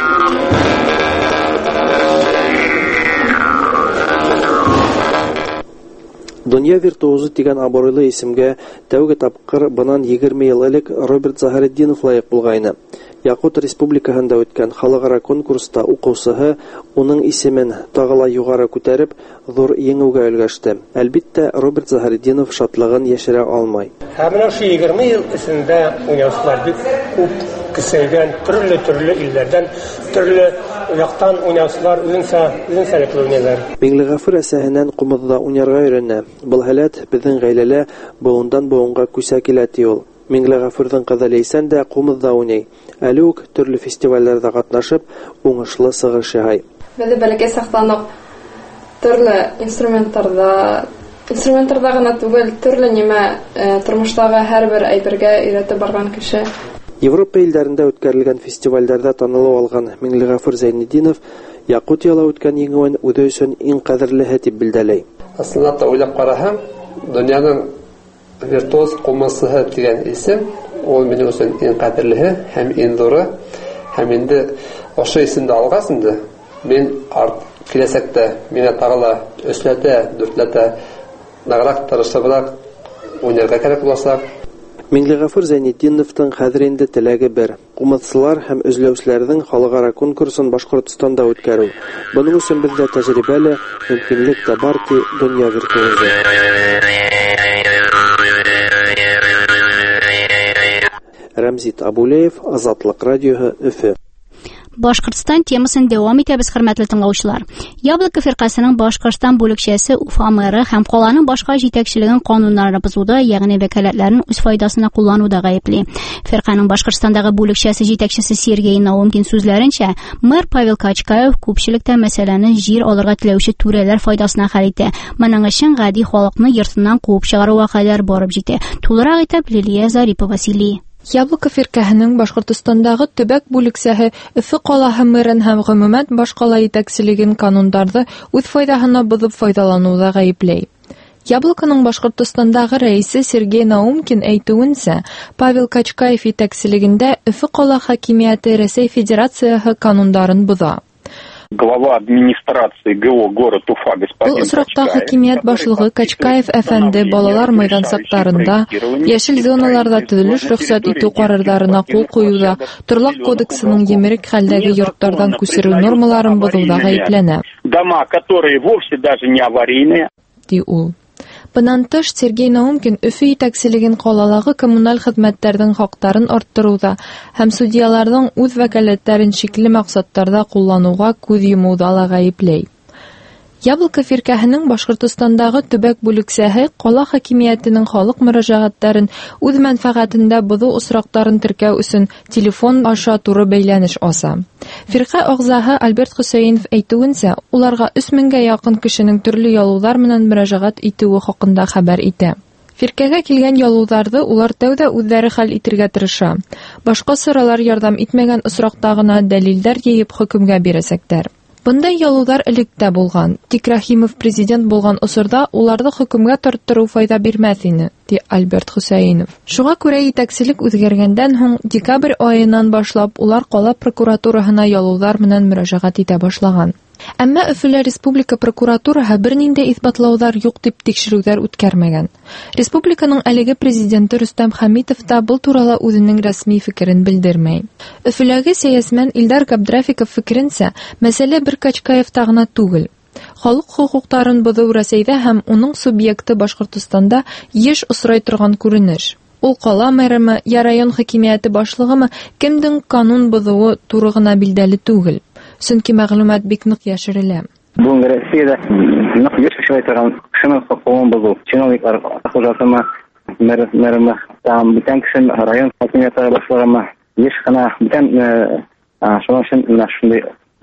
Дөнья виртуозы дигән абруйлы исемгә тәүге тапкыр бынан егерме ел элек Роберт Заһаретдинов лаек булгайны. Якут Республикаһында үткән халыкара конкурста укучысы уның исемен тагыла югары күтәреп, зур еңүгә өлгәште. Әлбиттә, Роберт Заһаретдинов шатлыгын яшерә алмай. Һәм менә шу егерме ел эчендә уйнаучылар бик күп киселгән, төрле-төрле илләрдән, төрле яктан уйнаучылар үзенчә үзенчәлекле уйныйлар. Миңлегафур әсәһеннән кумыдда уйнарга өйрәнә. Был һәләт безнең гаиләлә буындан буынга күсә килә ди ул. Миңлегафурдың кызы Лейсан да Кумызда уйный. Әле үк төрле фестивальләрдә катнашып, уңышлы сыгыш яһый. Без бәләкәй сахтанып төрле инструментларда, инструментларда гына түгел, төрле нимә тормыштагы һәрбер әйбергә өйрәтеп барган кеше. Европа илләрендә үткәрелгән фестивальләрдә танылу алган Миңлегафур Зәйнетдинов Якутияда үткән еңүен үзе өчен иң кадерле дип билдәләй. Аслында уйлап карасам, дөньяның виртуоз кумасыһы дигән исем, ул минем өчен иң кадерлеһе һәм иң зуры, һәм инде ошо исемне алгасында мин киләсәктә мине тагыла өсләтә, дүртләтә, награк тырышыбрак уйнарга кирәк булса. Миңлегафур Зәйнетдиновның хәзер инде теләге бер: кумытсылар һәм эзләүчеләрнең халыкара конкурсын Башкортстанда үткәрү. Буның өчен бездә тәҗрибәле, мөмкинлек тә бар ди дөнья виртуозы. Рамзит Абулеев, Азатлык радиоһы, Өфе. Башкортстан темасын дәвам итәбез, хөрмәтле тыңлаучылар. Яблоко фиркасының Башкортстан бүлекчәсе Уфа мэры һәм каланың башка җитәкчелеген кануннарны бозуда, ягъни вәкаләтләрен үз файдасына куллануда гаепли. Фирканың Башкортстандагы бүлекчәсе җитәкчесе Сергей Наумкин сүзләренчә, мэр Павел Качкаев күпчелектә мәсьәләне җир алырга теләүче түрәләр файдасына хәл итә. Моның өчен гади халыкны йортыннан куып чыгаруга кадәр барып җитә. Тулырак итеп Лилия Зарипова сөйли. Яблоко фиркаһының Башкортостандагы төбәк бүлекчәсе Өфе калаһы мэрен һәм гомумән башкала итәкчелеген кануннарны үз файдасына бозып файдалануда гаепләй. Яблоконың Башкортостандагы рәисе Сергей Наумкин әйтүенчә, Павел Качкаев итәкчелегендә Өфе кала хакимияте Россия Федерациясы кануннарын боза. Глава администрации ГО город Уфа господин Ул осракта хакимият башлыгы Качкаев әфәнде балалар мәйдансакларында, яшел зоналарда төзелеш рөхсәт итү карарларына кул куюда, Торлак кодексының емерек хәлдәге йортлардан күчерү нормаларын бозуда гаепләнә. Дома, которые вовсе даже не аварийные. Ди ул. Bundan тыш, Сергей Наумкин Өфе итәкчелеген калалагы коммуналь хезмәтләрнең хактарын арттыруда һәм судьяларның үз вәкаләтләрен шикле максатларда куллануга күз йомуда ла гаепләй. Яблоко фиркаһының Башкортостандагы төбәк бүлекчәсе кала хакимиятенең халык мөрәҗәгатьләрен үз мәнфәгатендә бозу осрактарын теркәү өчен телефон аша туры бәйләнеш аса. Фирка агзаһы Альберт Хусейнов әйтүенчә, уларга өч меңгә якын кешенең төрле ялулар белән мөрәҗәгать итүе хакында хәбәр итә. Фиркәгә килгән ялуларны улар тәүдә үзләре хәл итәргә тырыша. Башка соралар ярдәм итмәгән осракта гына дәлилләр йыеп хөкемгә бирәсәктәр. Bunday ялулар электә булган. Тик Рахимов президент булган осырда уларны хөкемгә тарттыру файда бирмәс ине, ди Альберт Хусейнов. Шуңа күрә итәкчелек үзгәргәндән һуң декабрь аеннан башлап улар кала прокуратураһына ялулар белән мөрәҗәгать итә башлаган. Әмма Өфе Республика прокуратураһы бернинди исбатлаулар юк дип тикшерүләр үткәрмәгән. Республиканың әлеге президенты Рөстәм Хәмитов та бу турыда үзенең рәсми фикерен белдермәй. Өфеләге сәясәтмән Илдар Габдрафиков фикеренчә, мәсьәлә бер Качкаевта гына түгел. Халык хукукларын бозу Россиядә һәм уның субъекты Башкортостанда еш осрай торган күренеш. Ул кала мэры, я район хакимияте башлыгымы кемдең канун бозуы туры гына билдәле түгел. Чөнки мәгълүмат бик нык яшерелә. Бүген Россиядә нык яшерелә торган кешенең хукугын бозу, чиновниклар хакыйкатына мэры, там бүтән кешенең район хакимияте башлыгымы еш кына бүтән шуның өчен шундый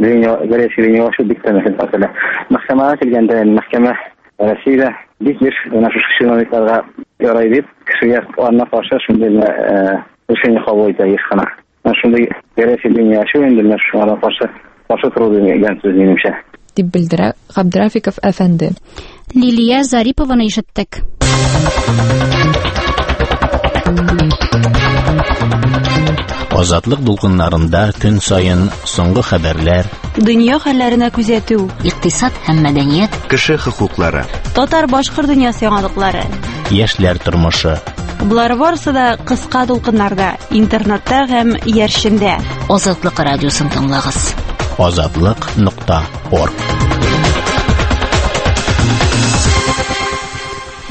дөнья яши бик тәмәкәл мәсьәлә. Мәхкәмәгә килгәндә, мәхкәмә Россиядә бик еш чиновникларга ярай дип кешегә аны каршы шундый решение кабул итә еш кына. Шундый дөнья яши инде шуңа каршы каршы тору дигән сүз минемчә. Дип белдерә Габдрафиков әфәнде. Лилия Зарипованы ишеттек. Азатлык дулкыннарында көн сайын соңгы хәбәрләр, дөнья хәлләренә күзәтү, икътисад һәм мәдәният, кеше хокуклары, татар-башкорт дөньясы яңалыклары, яшьләр тормышы. Булар барысы да кыска дулкыннарда, интернетта һәм яршендә. Азатлык радиосын тыңлагыз. азатлык нокта орг.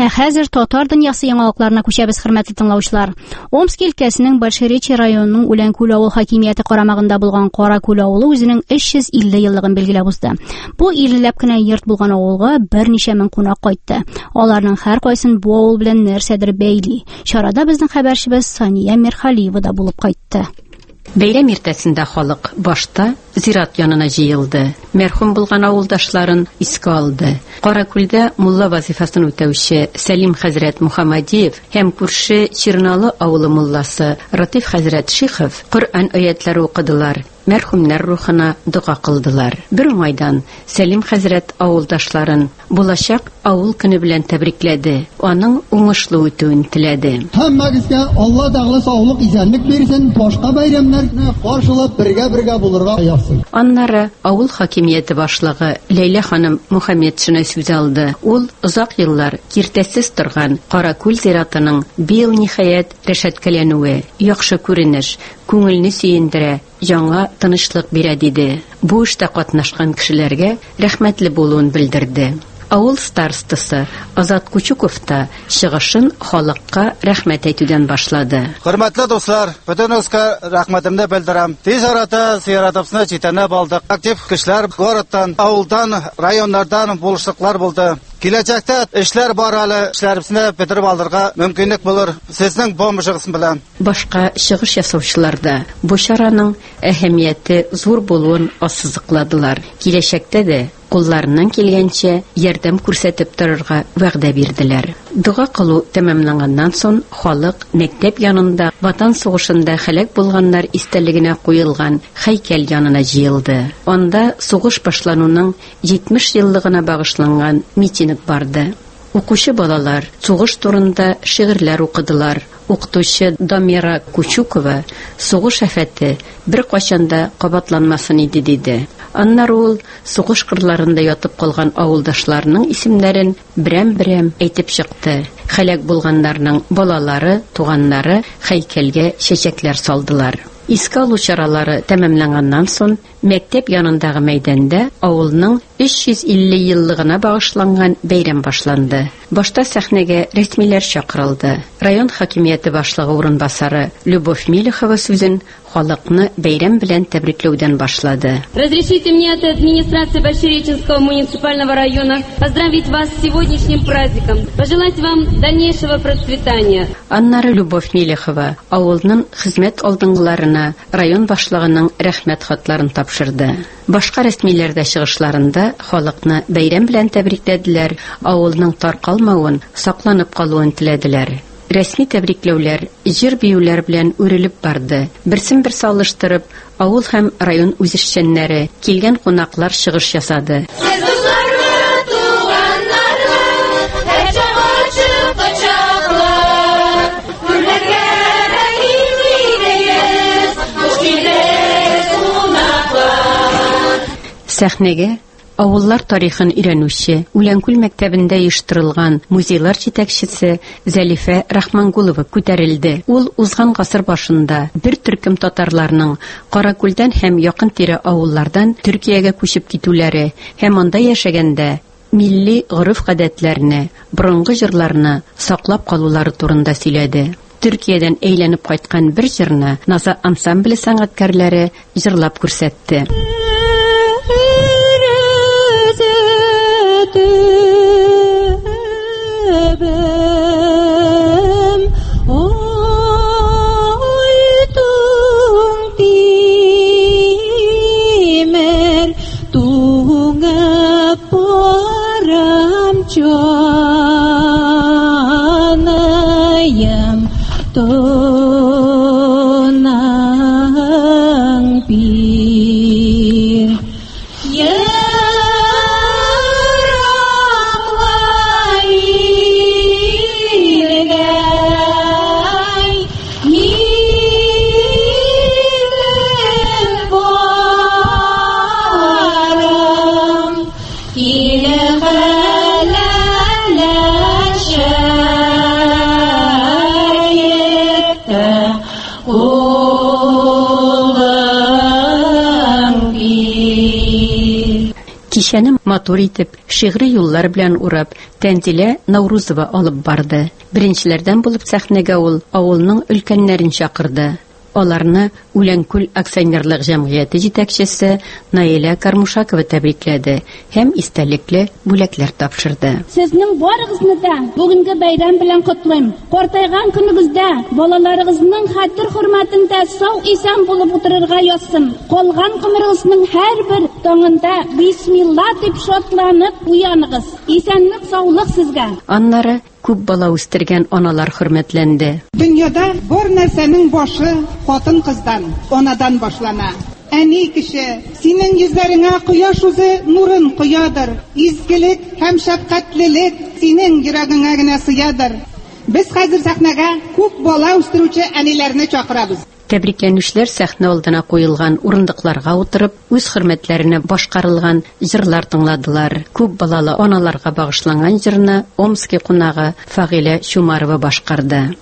Ә хәзер татар дөньясы яңалыкларына күчәбез, хөрмәтле тыңлаучылар. Омск өлкәсенең Большеречи районының Үләнкүл авыл хакимияте карамагында булган Каракүл авылы үзенең өч йөз илле еллыгын билгеләп узды. Бу иллеләп кенә йорт булган авылга берничә мең кунак кайтты. Аларның һәр кайсын бу авыл белән нәрсәдер бәйли. Чарада безнең хәбәрчебез Сания Мирхалиева да булып кайтты. Бәйрәм иртәсендә халык башта зират янына җыелды. Мәрхүм булган авылдашларын искә алды. Каракүлдә мулла вазифасын үтәүче Сәлим хәзрәт Мухаммадиев һәм күрше Чирналы авылы мулласы Ратиф хәзрәт Шихов Коръән аятлары укыдылар. Мәрхүмнәр рухына дуа кылдылар. Бер уңайдан Сәлим хәзрәт авылдашларын булачак авыл көне белән тәбрикләде. Аның уңышлы үтүен теләде. Һәммәгезгә Алла Тәгалә саулык, исәнлек бирсен, башка бәйрәмнәрне каршылап бергә-бергә булырга ясый. Аннары авыл хакимияте башлыгы Ләйлә ханым Мухаммедшина сүз алды. Ул озак еллар киртәсез торган Каракүл зиратының быел ниһаять рәшәткәләнүе, яхшы күренеш, күңелне сөендерә, яңа тынычлык бирә диде. Бу эштә катнашкан кешеләргә рәхмәтле булуын белдерде. Авыл старостасы Азат Кучуков та чыгышын халыкка рәхмәт әйтүдән башлады. Хөрмәтле дуслар, бөтенегезгә рәхмәтемне белдерәм. Тиз арада зиратыбызны җитәнә алдык. Актив кешеләр городтан, авылдан, районнардан булышлыклар булды. Киләчәктә эшләр бар әле, эшләребезне бетереп алырга мөмкинлек булыр. Сезнең помощыгыз белән. Башка чыгыш ясаучылар да бу чараның әһәмияте зур булуын ассызыкладылар. Киләчәктә дә кулларыннан килгәнчә ярдәм күрсәтеп торырга вәгъдә бирделәр. Дуга кылу тәмамланганнан соң халык мәктәп янында Ватан сугышында һәлак булганнар истәлегенә куелган һәйкәл янына җыелды. Анда сугыш башлануның җитмеш еллыгына багышланган митинг барды. Укучы балалар сугыш турында шигырьләр укыдылар. Укытучы Дамира Кучукова сугыш афәте бер качанда кабатланмасын иде диде. Аннары ул сугыш кырларында ятып калган авылдашларының исемнәрен берәм-берәм әйтеп чыкты. Һәлак булганнарның балалары, туганнары һәйкәлгә чәчәкләр салдылар. Искә алу чаралары тәмамланганнан соң мәктәп янындагы мәйданда авылның өч йөз илле еллыгына багышланган бәйрәм башланды. Башта сәхнәгә рәсмиләр чакырылды. Район хакимияте башлыгы урынбасары Любовь Мелехова сүзен халыкны бәйрәм белән тәбрикләүдән башлады. Разрешите мне от администрации Большереченского муниципального района поздравить вас с сегодняшним праздником. Пожелать вам дальнейшего процветания. Аннары Любовь Мелехова авылның хезмәт алдынгыларына район башлыгының рәхмәт хатларын тапшырды. Башка рәсмиләр дә чыгышларында халыкны бәйрәм белән тәбрикләделәр, авылның таркалмавын, сакланып калуын теләделәр. Рәсми тәбрикләүләр, җыр биюләр белән үрелеп барды. Берсен берсе алыштырып, авыл һәм район үзешчәннәре, килгән кунаклар чыгыш ясады. Сәхнәгә авыллар тарихын өйрәнүче, Үләнкүл мәктәбендә оештырылган музейлар җитәкчесе Зәлифә Рахмангулова күтәрелде. Ул узган гасыр башында бер төркем татарларның Каракүлдән һәм якын тирә авыллардан Төркиягә күчеп китүләре һәм анда яшәгәндә милли гореф-гадәтләрне, борынгы җырларны саклап калулары турында сөйләде. Төркиядән әйләнеп кайткан бер җырны Наза ансамбле сәнгатькәрләре җырлап күрсәтте. Canayam tonang pir ya Кичәне матур итеп, шигъри юллар белән урап, Тәнзилә Наурузова алып барды. Беренчеләрдән булып сәхнәгә ул авылның өлкәннәрен чакырды. Аларны Үләнкүл акционерлык җәмгыяте җитәкчесе Наилә Кармушакова тәбрикләде һәм истәлекле бүләкләр тапшырды. Сезнең барыгызны да бүгенге бәйрәм белән котлыйм. Картайган көнегездә балаларыгызның хәтер-хөрмәтендә сау-исән булып утырырга язсын. Калган гомерегезнең һәрбер таңында бисмилла дип шатланып уяныгыз. Исәнлек, саулык сезгә. Аннары күп бала үстергән аналар хөрмәтләнде. Дөньяда бар нәрсәнең башы хатын-кыздан, анадан башлана. Әни кеше, синең йөзләреңә кояш үзе нурын коядыр. Изгелек һәм шәфкатьлелек синең йөрәгеңә генә сыядыр. Без хәзер сәхнәгә күп бала үстерүче әниләрне чакырабыз. Тәбрикләнүчләр сәхнә алдына куелган урындыкларга утырып, үз хөрмәтләренә башкарылган җырлар тыңладылар. Күп балалы аналарга багышланган җырны Омский кунагы Фагыйлә Чумарова башкарды.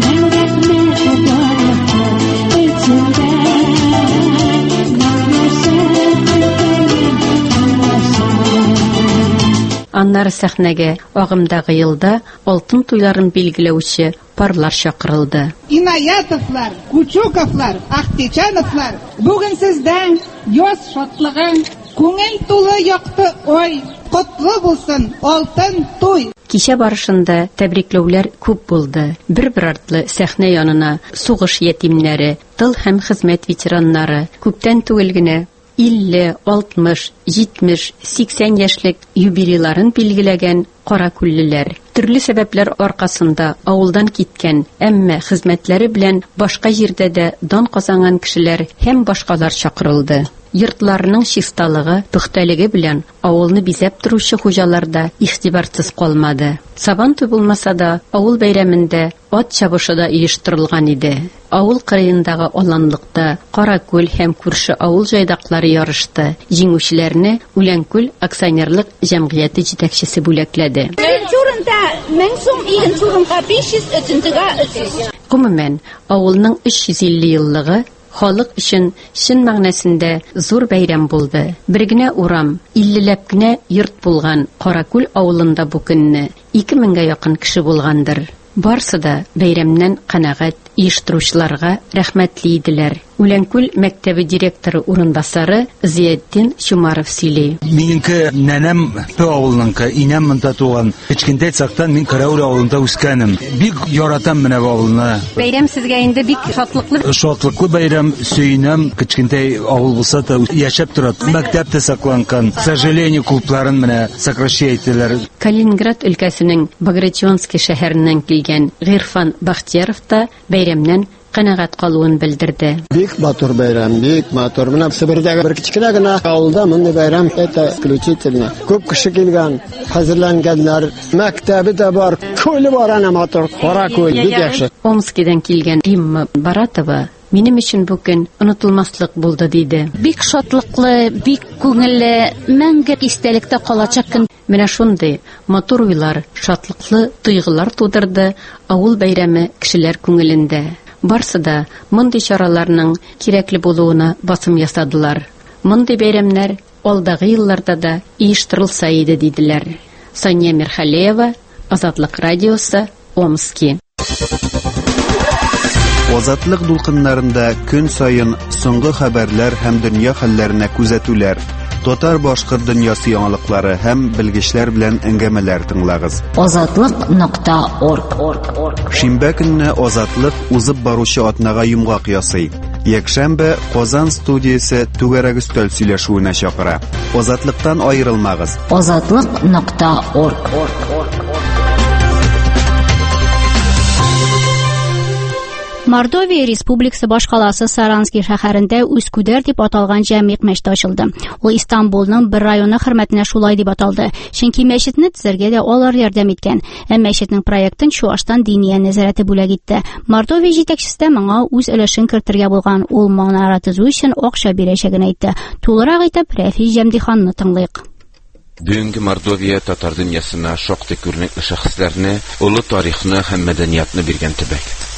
Аннары сәхнәгә агымдагы елда алтын туйларын билгеләүче парлар чакырылды. Инаятовлар, Кучуковлар, Ахтичановлар, бүген сездән яз шатлыгы, күңел тулы якты ой, котлы булсын алтын туй. Кичә барышында тәбрикләүләр күп булды. Бер-бер артлы сәхнә янына сугыш ятимнәре, тыл һәм хезмәт ветераннары, күптән түгел генә илле, алтмыш, җитмеш, сиксән яшьлек юбилейларын билгеләгән кара күллеләр. Төрле сәбәпләр аркасында авылдан киткән, әмма хезмәтләре белән башка җирдә дә дан казанган кешеләр һәм башкалар чакырылды. Йортларының чисталыгы, пөхтәлеге белән авылны бизәп торучы хуҗалар да игътибарсыз калмады. Сабан туй булмаса да, авыл бәйрәмендә ат чабышы да оештырылган иде. Авыл кырыендагы аланлыкта Каракүл һәм күрше авыл җайдаклары ярышты. Җиңүчеләрне Үләнкүл акционерлык җәмгыяте җитәкчесе бүләкләде. мең сум, икенче урынга биш йөз, өченчегә өч йөз. Гомумән, авылның өч йөз илле еллыгы халык өчен чын мәгънәсендә зур бәйрәм булды. Бер генә урам, иллеләп кенә йорт булган Каракүл авылында бу көнне ике меңгә якын кеше булгандыр. Барсы да бәйрәмнән канәгать, оештыручыларга рәхмәтле иделәр. Үләнкүл мәктәбе директоры урынбасары Зиятдин Чумаров сөйли. Минеңке нәнәм Пө авылыныңкы, инәм монда туган. Кичкентай сактан мин Каракүл авылында үскәнем. Бик яратам менә авылны. Бәйрәм сезгә инде бик шатлыклы. Шатлыклы бәйрәм, сөйнәм. Кичкентай авыл булса да яшәп торат. Мәктәптә сакланган. К сожалению, клубларын менә сокращайтылар. Калининград өлкәсенең Багратионский шәһәреннән килгән Гыйрфан Бахтияров та бәйрәмнән канәгать калуын белдерде. Бик матур бәйрәм, бик матур. Менә Себердәге бер кичкенә генә авылда мондый бәйрәм это исключительно. Күп кеше килгән, хәзерләнгәннәр. Мәктәбе дә бар, күле бар ана матур, Каракүл бик яхшы. Омскидан килгән Римма Баратова минем өчен бу көн онытылмаслык булды диде. Бик шатлыклы, бик күңелле, мәңге истәлектә калачак көн. Менә шундый матур уйлар, шатлыклы тойгылар тудырды авыл бәйрәме кешеләр күңелендә. Барсы да мондый чараларның кирәкле булуына басым ясадылар. Мондый бәйрәмнәр алдагы елларда да оештырылса иде диделәр. Сания Мирхалеева, Азатлык радиосы, Омский. Азатлык дулкыннарында көн сайын соңгы хәбәрләр һәм дөнья хәлләренә күзәтүләр, татар-башкорт дөньясы яңалыклары һәм белгечләр белән әңгәмәләр тыңлагыз. азатлык нокта орг. Шимбә көнне Азатлык узып баручы атнага йомгак ясый. Якшәмбе Казан студиясе түгәрәк өстәл сөйләшүенә чакыра. Азатлыктан аерылмагыз. азатлык нокта орг. Мордовия Республикасы башкаласы Саранский шәһәрендә Үскүдәр дип аталган җәмгыять мәчете ачылды. Ул Истанбулның бер районы хөрмәтенә шулай дип аталды. Чөнки мәчетне төзергә дә алар ярдәм иткән. Ә мәчетнең проектын Чуаштан Диния нәзарәте бүләк итте. Мордовия җитәкчесе дә моңа үз өлешен кертергә булган. Ул манара төзү өчен акча бирәчәген әйтте. Тулырак итеп Рәфи Җәмдиханны тыңлыйк. Бүгенге Мордовия татар дөньясына шактый күренекле шәхесләрне, улы тарихны һәм мәдәниятны биргән төбәк.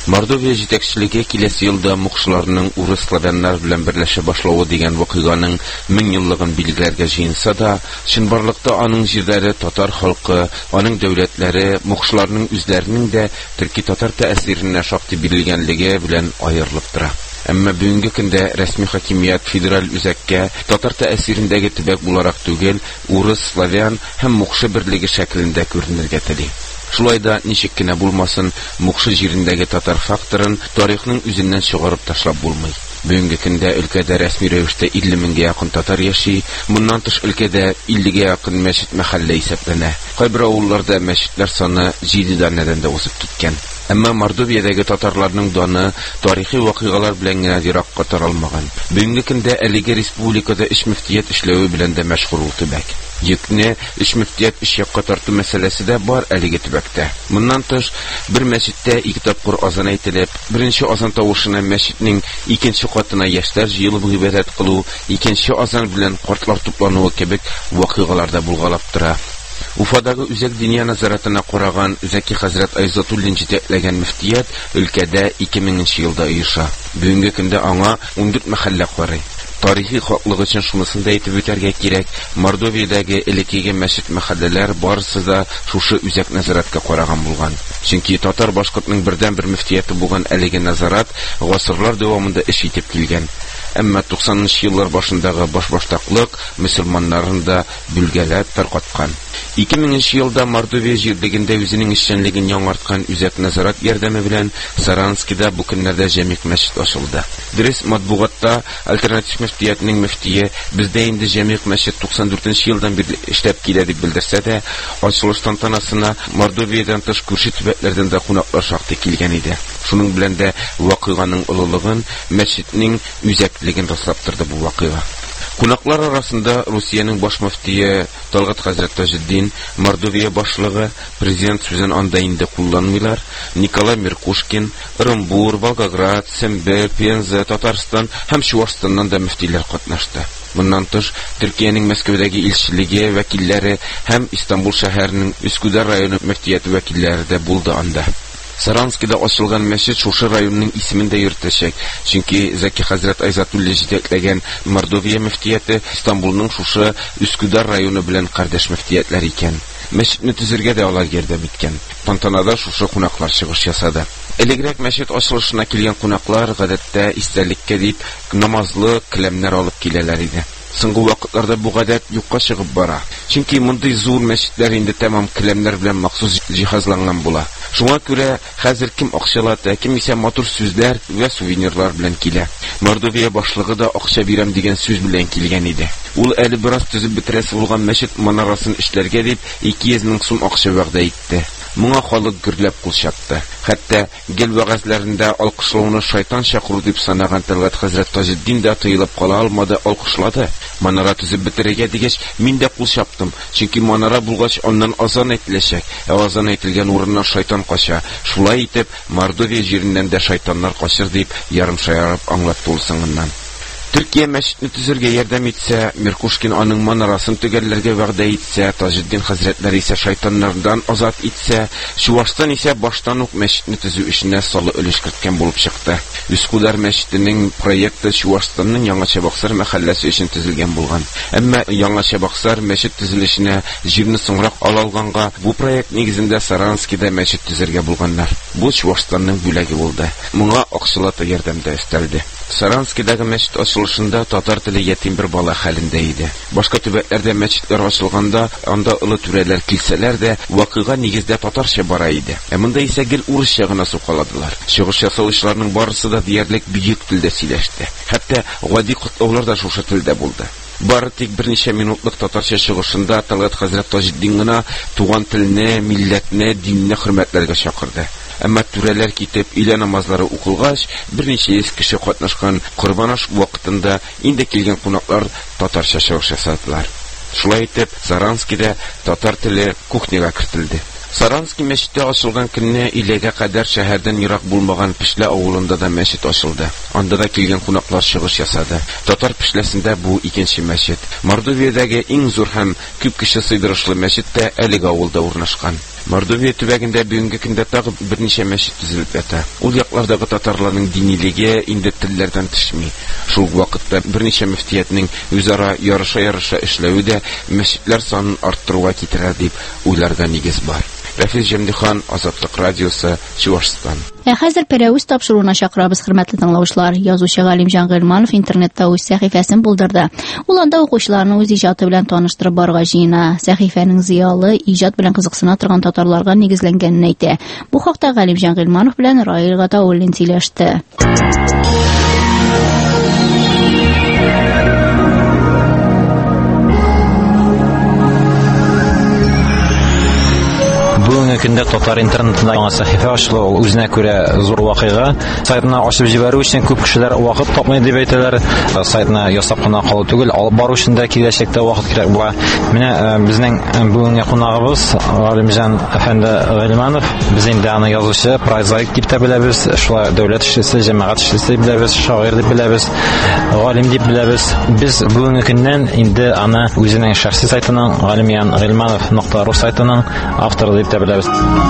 Мордовия җитәкчелеге киләсе елда мукшларның урыс славяннар белән берләшә башлавы дигән вакыйганың мең еллыгын билгеләргә җыенса да, чынбарлыкта аның җирләре татар халкы, аның дәүләтләре, мукшларның үзләренең дә төрки-татар тәэсиренә шактый бирелгәнлеге белән аерылып тора. Әмма бүгенге көндә рәсми хакимият федераль үзәккә татар тәэсирендәге төбәк буларак түгел, урыс, славян һәм мукшы берлеге шәклендә күренергә тели. Шулай да ничек кенә булмасын, мукшы җирендәге татар факторын тарихның үзеннән чыгарып ташлап булмый. Бүгенге көндә өлкәдә рәсми рәвештә илле меңгә якын татар яши, моннан тыш өлкәдә иллегә якын мәчет мәхәллә исәпләнә. Кайбер авылларда мәчетләр саны җиде данәдән дә үсеп киткән. Әмма Мордовиядәге татарларның даны тарихи вакыйгалар белән генә еракка таралмаган. Бүгенге көндә әлеге республикада эш мөфтият эшләве белән дә мәшгуль ул төбәк. Йөкне эш мөфтият эш якка тарту мәсьәләсе дә бар әлеге төбәктә. Моннан тыш, бер мәчеттә ике тапкыр азан әйтелеп, беренче азан тавышына мәчетнең икенче катына яшьләр җыелып гыйбадәт кылу, икенче азан белән картлар туплануы кебек вакыйгаларда булгалап тора. Уфадагы үзәк диния назаратына караган Зәки хәзрәт Айзатуллин җитәкләгән мөфтият өлкәдә ике меңенче елда оеша. Бүгенге көндә аңа ун дүрт мәхәллә карый. Тарихи хаклык өчен шунысын да әйтеп үтәргә кирәк. Мордовиядәге элеккеге мәчет мәхәлләләр барысы да шушы үзәк назаратка караган булган. Чөнки татар башкортның бердән бер мөфтияты булган әлеге назарат гасырлар дәвамында эш итеп килгән. Әмма туксанынчы еллар башындагы башбаштаклык мөселманнарын да бүлгәләп таркаткан. ике меңенче елда Мордовия җирлегендә үзенең эшчәнлеген яңарткан үзәк назарат ярдәме белән Саранскида бу көннәрдә җәмигъ мәчет ачылды. Дөрес матбугатта альтернатив мөфтиятның мөфтие бездә инде җәмигъ мәчет туксан дүртенче елдан бирле эшләп килә дип белдерсә дә, ачылыш тантанасына Мордовиядән тыш күрше төбәкләрдән дә кунаклар шактый килгән иде. Шуның белән дә вакыйганың олылыгын, мәчетнең үзәклеген раслап торды бу вакыйга. Кунаклар арасында Русиянең баш мөфтие Талгат хәзрәт Таҗетдин, Мордовия башлыгы, президент сүзен анда инде кулланмыйлар, Николай Меркушкин, Оренбур, Волгоград, Сембер, Пенза, Татарстан һәм Чувашстаннан да мөфтиләр катнашты. Моннан тыш, Төркиянең Мәскәүдәге илчелеге вәкилләре һәм Истанбул шәһәренең Üsküdar районы мөфтияте вәкилләре дә булды анда. Саранскида ачылган мәчет шушы районның исемендә йөртәчәк, чөнки Зәки хәзрәт Айзатуллин җитәкләгән Мордовия мөфтияте Истанбулның шушы Üsküdar районы белән кардәш мөфтиятләр икән. Мәчетне төзергә дә алар ярдәм иткән. Тантанада шушы кунаклар чыгыш ясады. Элегрәк мәчет ачылышына килгән кунаклар гадәттә истәлеккә дип намазлы киләмнәр алып киләләр иде. Соңгы вакытларда бу гадәт юкка чыгып бара. Чөнки мондый зур мәчетләр инде тәмам киләмнәр белән махсус җиһазланган була. Шуңа күрә хәзер кем акчалата, кем исә матур сүзләр вә сувенирлар белән килә. Мордовия башлыгы да акча бирәм дигән сүз белән килгән иде. Ул әле бераз төзеп бетерәсе булган мәчет манарасын эшләргә дип ике йөз мең сум акча вәгъдә итте. Моңа халык гөрләп кул чапты. Хәтта гел вәгазьләрендә алкышлауны шайтан чакыру дип санаган Талгат хәзрәт Таҗетдин дә тыелып кала алмады, алкышлады. Манара төзеп бетерергә дигәч, мин дә кул чаптым. Чөнки манара булгач аннан азан әйтеләчәк. Ә азан әйтелгән урыннан шайтан кача. Шулай итеп, Мордовия җиреннән дә шайтаннар качыр дип ярым шаярып аңлатты ул соңыннан. Төркия мәчетне төзергә ярдәм итсә, Меркушкин аның манарасын төгәлләргә вәгъдә итсә, Таҗетдин хәзрәтләре исә шайтаннардан азат итсә, Чувашстан исә баштан ук мәчетне төзү эшенә салы өлеш керткән булып чыкты. Üsküdar мәчетенең проекты Чувашстанның Яңа Чабаксар мәхәлләсе өчен төзелгән булган. Әмма Яңа Чабаксар мәчет төзелешенә җирне соңрак ала алганга, бу проект нигезендә Саранскида мәчет төзергә булганнар. Бу Чувашстанның бүләге булды. Моңа акчалата ярдәм дә өстәлде. Саранскидагы мәчет ачылышында татар теле ятим бер бала хәлендә иде. Башка төбәкләрдә мәчетләр ачылганда, анда олы түрәләр килсәләр дә, вакыйга нигездә татарча бара иде. Ә монда исә гел урысча гына сукаладылар. Чыгыш ясаучыларның барысы да диярлек бөек телдә сөйләште. Хәтта гади котлаулар да шушы телдә булды. Бары тик берничә минутлык татарча чыгышында Талгат хәзрәт Таҗетдин гына туган телне, милләтне, динне хөрмәтләргә чакырды. Әмма түрәләр китеп, илә намазлары укылгач, берничә йөз кеше катнашкан Корбан аш вакытында инде килгән кунаклар татарча чыгыш ясадылар. Шулай итеп, Саранскида татар теле кухняга кертелде. Саранский мәчете ачылган көнне иләгә кадәр шәһәрдән ерак булмаган Пешлә авылында да мәчет ачылды. Анда да килгән кунаклар чыгыш ясады. Татар Пешләсендә бу икенче мәчет. Мордовиядәге иң зур һәм күп кеше сыйдырышлы мәчет тә әлеге авылда урнашкан. Мордовия төбәгендә бүгенге көндә тагы берничә мәчет төзелеп ята. Ул яклардагы татарларның динилеге инде телләрдән төшми. Шул вакытта берничә мөфтиятның үзара ярыша-ярыша эшләве дә мәчетләр санын арттыруга китерә дип уйларга нигез бар. Рафис Җәмдихан, Азатлык радиосы, Чувашстан. Ә хәзер перәвиз тапшыруына чакырабыз, хөрмәтле тыңлаучылар. Язучы Галимҗан Гыйльманов интернетта үз сәхифәсен булдырды. Ул анда укучыларны үз иҗаты белән таныштырып барга җыена. Сәхифәнең зыялы, иҗат белән кызыксына торган татарларга нигезләнгәнен әйтә. Бу хакта Галимҗан Гыйльманов белән Раил Гатауллин сөйләште. Бүгенге көндә татар интернетында яңа сәхифә ачылу үзенә күрә зур вакыйга. Сайтына ачып җибәрү өчен күп кешеләр вакыт тапмый дип әйтәләр. Сайтына ясап кына калу түгел, алып бару өчен дә киләчәктә вакыт кирәк була. Менә безнең бүгенге кунагыбыз Галимҗан әфәнде Гыйльманов. Без инде аны язучы, прозаик дип тә беләбез, шулай дәүләт эшчесе, җәмәгать эшчесе дип беләбез, шагыйрь дип беләбез, галим дип беләбез. Без бүгенге көннән инде аны үзенең шәхси сайтының галимҗан гыйльманов нокта ру сайтының авторы дип тә беләбез.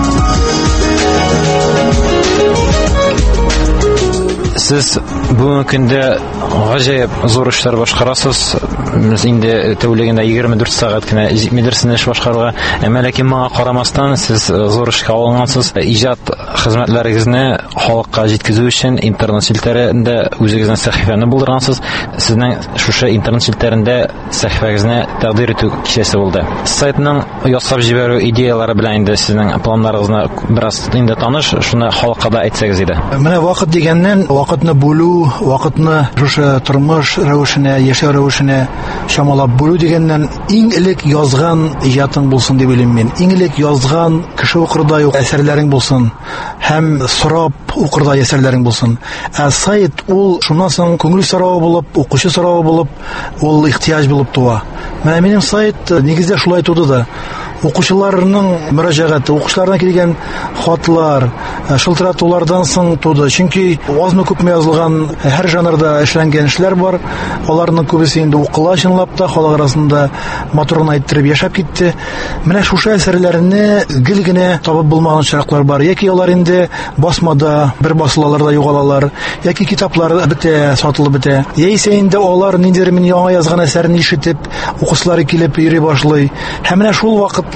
Сез бүгенге көндә гаҗәеп зур эшләр башкарасыз. Без инде тәүлегендә егерме дүрт сәгать кенә җитмидерсен эш башкарырга, әмма ләкин моңа карамастан сез зур эшкә алынгансыз. Иҗат хезмәтләрегезне халыкка җиткезү өчен интернет челтәрендә үзегезнең сәхифәне булдыргансыз. Сезнең шушы интернет челтәрендә сәхифәгезне тәкъдир итү кичәсе булды. Сайтның ясап җибәрү идеялары белән инде сезнең планнарыгызны бераз инде таныш, шуны халыкка да әйтсәгез иде. Менә вакыт дигәннән вакытны бүлү, вакытны шушы тормыш рәвешенә, яшәү рәвешенә чамалап бүлү дигәннән иң элек язган иҗатың булсын дип уйлыйм мин. Иң элек язган кеше укырдай әсәрләрең булсын һәм сорап укырдай әсәрләрең булсын. Ә сайт ул шуннан соң күңел соравы булып, укучы соравы булып, ул ихтияҗ булып туа. Менә минем сайт нигездә шулай туды да. Укучыларның мөрәҗәгате, укучылардан килгән хатлар, шылтыратулардан соң туды. Чөнки азмы күпме язылган һәр жанрда эшләнгән эшләр бар. Аларның күбесе инде укыла чынлап та, халык арасында матурын әйттереп яшәп китте. Менә шушы әсәрләрне гел генә табып булмаган чараклар бар. Яки алар инде басмада, бер басылаларда югалалар, яки китаплар бетә, сатылып бетә. Яисә инде алар ниндидер мин яңа язган әсәрне ишетеп, укучылары килеп йөри башлый. Һәм менә шул вакыт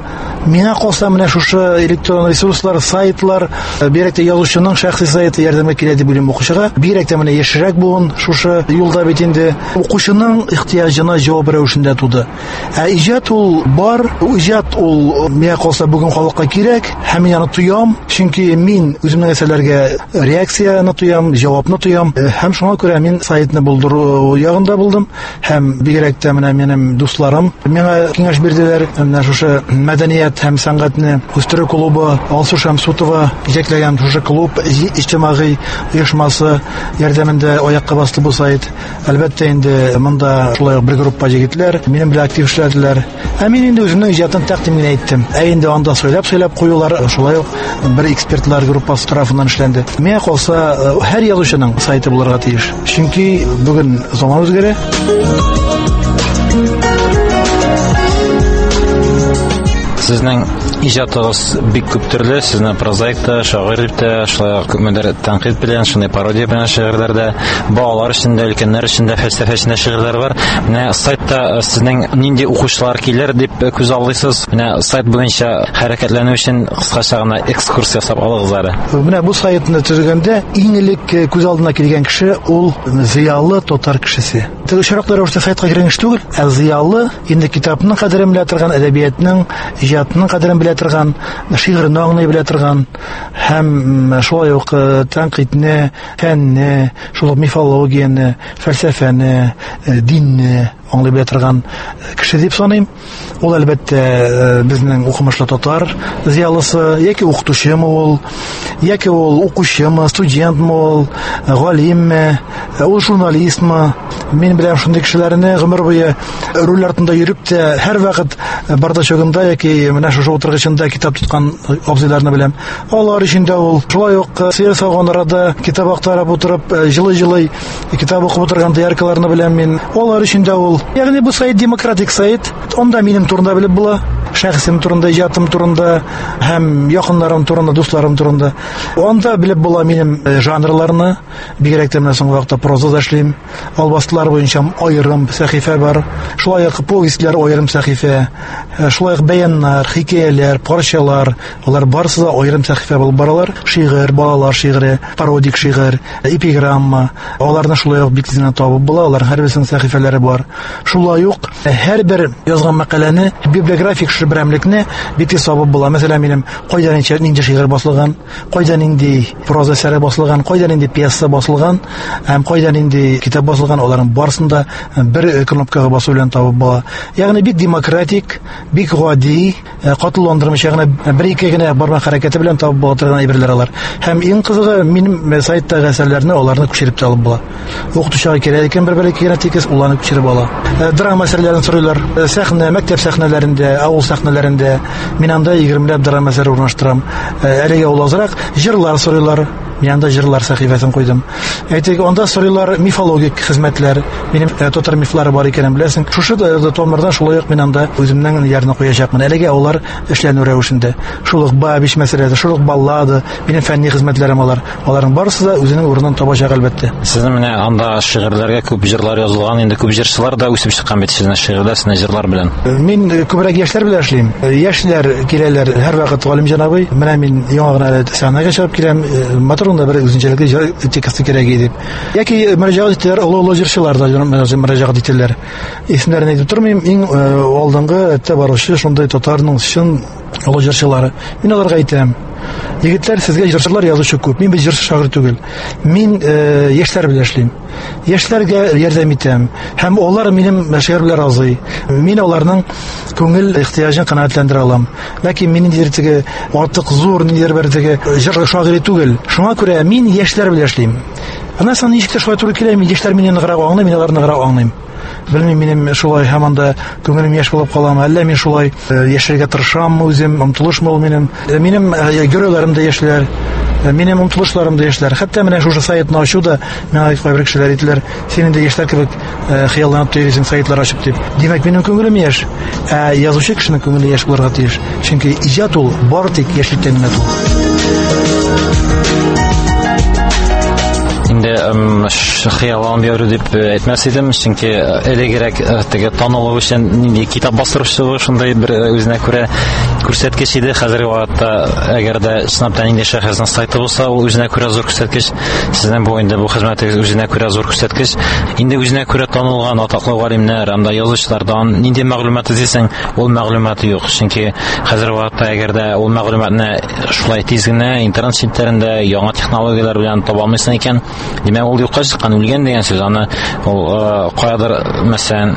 миңа калса менә шушы электрон ресурслар, сайтлар, бирәк тә язучының шәхси сайты ярдәмгә килә дип уйлыйм укучыга. Бирәк тә менә яшәрәк буын шушы юлда бит инде укучының ихтияҗына җавап рәвешендә туды. Ә иҗат ул бар, иҗат ул миңа калса бүген халыкка кирәк, һәм мин аны тоям, чөнки мин үземнең әсәрләргә реакцияны тоям, җавапны тоям, һәм шуңа күрә мин сайтны булдыру ягында булдым, һәм бигрәк тә менә минем дусларым миңа киңәш бирделәр. Менә шушы мәдәният һәм сәнгатьне үстерү клубы, Алсу Шәмсутова җитәкләгән шушы клуб иҗтимагый оешмасы ярдәмендә аякка басты бу сайт. Әлбәттә инде монда шулай бер группа җегетләр минем белән актив эшләделәр. Ә мин инде үземнең иҗатын тәкъдим иттем. Ә инде анда сөйләп-сөйләп куюлар шулай ук бер экспертлар группасы тарафыннан эшләнде. Миңа калса һәр язучының сайты булырга тиеш. Чөнки бүген заман үзгәрә. Сезнең иҗатыгыз бик күп төрле, сезнең прозаикта, шагыйрь тә, шулай күмәдер тәнкыйть белән, шундый пародия белән шигырьләрдә, балалар өчен дә, өлкәннәр өчен дә фәлсәфә өчен дә шигырьләр бар. Менә сайтта сезнең нинди укучылар килер дип күз алдыйсыз? Менә сайт буенча хәрәкәтләнү өчен кыскача гына экскурс ясап алыгыз әле. Менә бу сайтны төзегәндә иң элек күз алдына килгән кеше ул зыялы татар кешесе. Теге шараклар ул сайтка кергән түгел, ә зыялы инде китапның кадерен белә торган, әдәбиятның, иҗатның кадерен белә торган, шигырьне аңлый белә торган һәм шулай ук тәнкыйтьне, фәнне, шул мифологияне, фәлсәфәне, динне аңлый белә торган кеше дип саныйм. Ул әлбәттә безнең укымышлы татар зыялысы, яки укытучымы ул, яки ул укучымы, студентмы ул, галимме, ул журналистмы. Мин беләм шундый кешеләрне гомер буе руль артында йөреп тә һәр вакыт бардачагында яки менә шушы утыргычында китап тоткан абзыйларны беләм. Алар өчен дә ул шулай ук сәясәт алганнарда китап актарып утырып, җылы-җылы китап укып утырган дияркаларны беләм мин. Алар өчен дә ул. Ягъни бу сайт демократик сайт. Онда минем турында белеп була. шәхсем турында, иҗатым турында һәм якыннарым турында, дусларым турында. Анда белеп була минем жанрларны, бигрәк тә менә соңгы вакытта прозада эшлим. Албастылар буенча аерым сәхифә бар. Шулай ук повестьлар аерым сәхифә, шулай ук бәяннар, хикәяләр, парчалар, алар барысы да аерым сәхифә булып баралар. Шигырь, балалар шигыре, пародик шигырь, эпиграмма. Аларны шулай ук бик тиз табып була. Алар һәрберсенең сәхифәләре бар. Шулай ук һәрбер язган мәкаләне, библиографик шибрәмлекне бик тиз табып була. Мәсәлән, минем кайда нинди шигырь басылган, кайда нинди проза әсәре басылган, кайда нинди пьеса басылган, һәм кайда нинди китап басылган, аларның барысында бер кнопкага басу белән табып була. Ягъни бик демократик, бик гади, катыландырмыйча гына бер-ике генә бармак хәрәкәте белән табып була торган әйберләр алар. Һәм иң кызыгы, минем сайттагы әсәрләрне аларны күчереп тә алып була. Укытучыга кирәк икән бер-бер-ике генә тикез уларны күчереп ала. Драма әсәрләрен сорыйлар. Сәхнә, мәктәп сәхнәләрендә, авыл сәхнәләрендә мин анда егермеләп драма әсәре урнаштырам. Әлегә ул азрак җырлар сорыйлар. Мин анда җырлар сәхифәсен куйдым. Әйтик, анда сорыйлар мифологик хезмәтләр. Минем татар мифлары бар икәнен беләсең. Шушы томнардан шулай ук мин анда үземнең ярны куячакмын. Әлегә алар эшләнү рәвешендә. Шул ук бабиш мәсьәләсе, шул ук баллада, минем фәнни хезмәтләрем алар. Аларның барысы да үзенең урынын табачак әлбәттә. Сезнең менә анда шигырьләргә күп җырлар язылган, инде күп җырчылар да үсеп чыккан бит сезнең шигырьләр, сезнең җырлар белән. Мин күбрәк яшьләр белән эшлим. Яшьләр киләләр һәрвакыт Галим җанабый. Менә мин яңа гына сәхнәгә чыгып киләм. Моторында бер үзенчәлекле тексты кирәк иде. Яки мөрәҗәгать итәләр, олы-олы җырчылар да мөрәҗәгать итәләр. Исемнәрен әйтеп тормыйм, иң алдынгы әттә баручы шундый татарның чын олы җырчылары. Мин аларга әйтәм: егетләр, сезгә җырчылар язучы күп. Мин бер җырчы шагыйрь түгел. Мин яшьләр белән эшлим. Яшьләргә ярдәм итәм. Һәм алар минем шигырь белән разый. Мин аларның күңел ихтыяҗын канәгатьләндерә алам. Ләкин мин инде артык зур ниндидер бер җыр шагыйрь түгел. Шуңа күрә мин яшьләр белән эшлим. Ана сан ничек тә шулай туры килә, мин яшьләр мине ныграк аңлый, мин аларны ныграк аңлыйм. Белмим, минем шулай һәм анда күңелем яшь булып калам, әллә мин шулай яшәргә тырышаммы үзем, омтылышмы ул минем. Минем геройларым да яшьләр, минем омтылышларым да яшьләр. Хәтта менә шушы сайтны ачуда миңа кайбер кешеләр әйттеләр: син инде яшьләр кебек хыялланып йөрисең сайтлар ачып дип. Димәк, минем күңелем яшь, ә язучы кешенең күңеле яшь булырга тиеш. Чөнки иҗат ул бары тик яшьлектән генә тула. Инде хыялланып йөрү дип әйтмәс идем, чөнки элегрәк теге танылу өчен нинди китап бастыручы шундай бер үзенә күрә күрсәткеч иде. Хәзерге вакытта әгәр дә чынлап инде шәхеснең сайты булса, ул үзенә күрә зур күрсәткеч. Сезнең бу инде бу хезмәтегез үзенә күрә зур күрсәткеч. Инде үзенә күрә танылган атаклы галимнәр, анда язучылардан нинди мәгълүмат изсәң, ул мәгълүмат юк. Чөнки хәзерге вакытта әгәр дә ул мәгълүматны шулай тиз генә интернет ситләрендә яңа технологияләр белән таба алмыйсың икән, димәк ул юкка чыккан, үлгән дигән сүз. Аны ул каядыр, мәсәлән,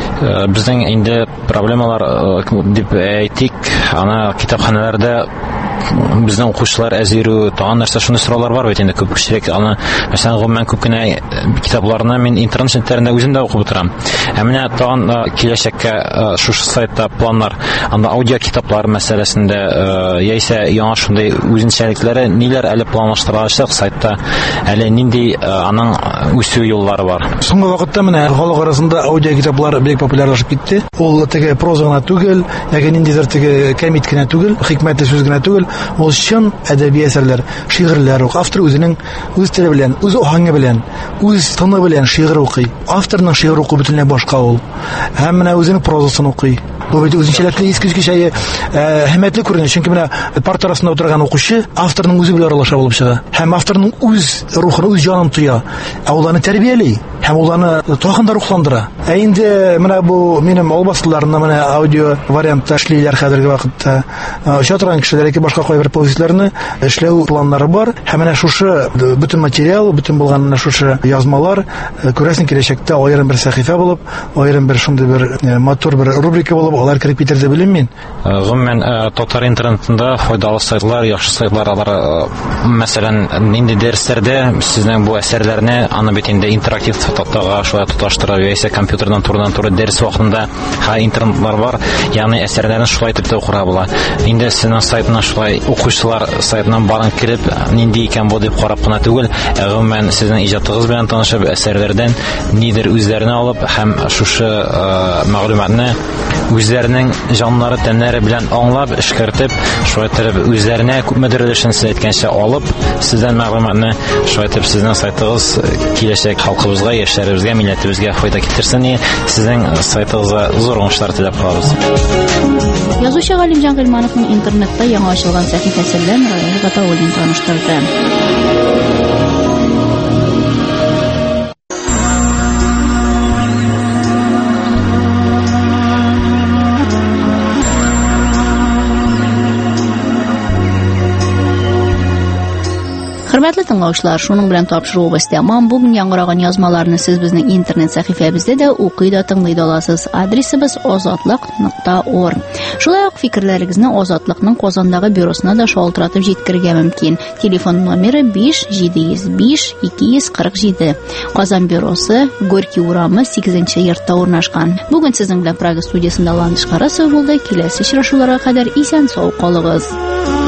безнең инде проблемалар дип әйтик, ана китапханәләрдә безнең укучылар әзерү, тагын нәрсә шундый сораулар бар бит инде күп кешелек. Аны мәсәлән, гомумән күп кенә китапларны мин интернет сайтында үзем дә укып утырам. Ә менә тагын киләчәккә шушы сайтта планнар, анда аудио китаплар мәсьәләсендә яисә яңа шундый үзенчәлекләре ниләр әле планлаштырылачак сайтта, әле нинди аның үсү юллары бар? Соңгы вакытта менә халык арасында аудио китаплар бик популярлашып китте. Ул теге проза гына түгел, яки ниндидер теге кәмит кенә түгел, хикмәтле сүз генә түгел. Ул чын әдәби әсәрләр, шигырьләр укый. Автор үзенең үз теле белән, үз аһәңе белән, үз тыны белән шигырь укый. Авторның шигырь укуы бөтенләй башка ул. Һәм менә үзенең прозасын укый. Бу бит үзенчәлекле иске-иске әһәмиятле күренә, чөнки менә парт арасында утырган укучы авторның үзе белән аралаша булып чыга. Һәм авторның үз рухын, үз җанын тоя. Ә ул аны тәрбияли, һәм ул аны тагын да рухландыра. Ә инде менә бу минем албастыларны менә аудио вариантта эшлиләр хәзерге вакытта. Оча кешеләр яки башка кайбер повестларны эшләү планнары бар. Һәм менә шушы бөтен материал, бөтен булган менә шушы язмалар күрәсең киләчәктә аерым бер сәхифә булып, аерым бер шундый бер матур бер рубрика булып алар кирип китерде белем мин. Гомумән татар интернетында файдалы сайтлар, яхшы сайтлар алар, мәсәлән, нинди дәресләрдә сезнең бу әсәрләрне аны бит инде интерактив тактага шулай тоташтырып, яисә компьютердан турыдан-туры дәрес вакытында һәр интернетлар бар, ягъни әсәрләрне шулай итеп тә укырга була. Инде сезнең сайтына шулай укучылар сайтынан барын кирип, нинди икән бу дип карап кына түгел, ә гомумән сезнең иҗатыгыз белән танышып, әсәрләрдән нидер үзләренә алып һәм шушы мәгълүматны үзләренең җаннары, тәннәре белән аңлап, эшкәртеп, шулай итеп үзләренә күпмедер өлешен сез әйткәнчә алып, сездән мәгълүматны шулай итеп сезнең сайтыгыз киләчәк халкыбызга, яшьләребезгә, милләтебезгә файда китерсен. Сезнең сайтыгызга зур уңышлар теләп калабыз. Язучы Галимҗан Гыйльмановның интернетта яңа ачылган сәхифәсе белән Раил Гатауллин таныштырды. Хөрмәтле тыңлаучылар, шуның белән тапшыруыбыз тәмам. Бүген яңгыраган язмаларны сез безнең интернет сәхифәбездә дә укый да тыңлый да аласыз. Адресыбыз азатлык нокта орг. Шулай ук фикерләрегезне Азатлыкның Казандагы бюросына да шалтыратып җиткерергә мөмкин. Телефон номеры биш җиде йөз биш ике йөз кырык җиде. Казан бюросы, Горький урамы, сигезенче йортта урнашкан. Бүген сезнең белән Прага студиясында Ландыш Карасов булды. Киләсе очрашуларга кадәр исән-сау калыгыз.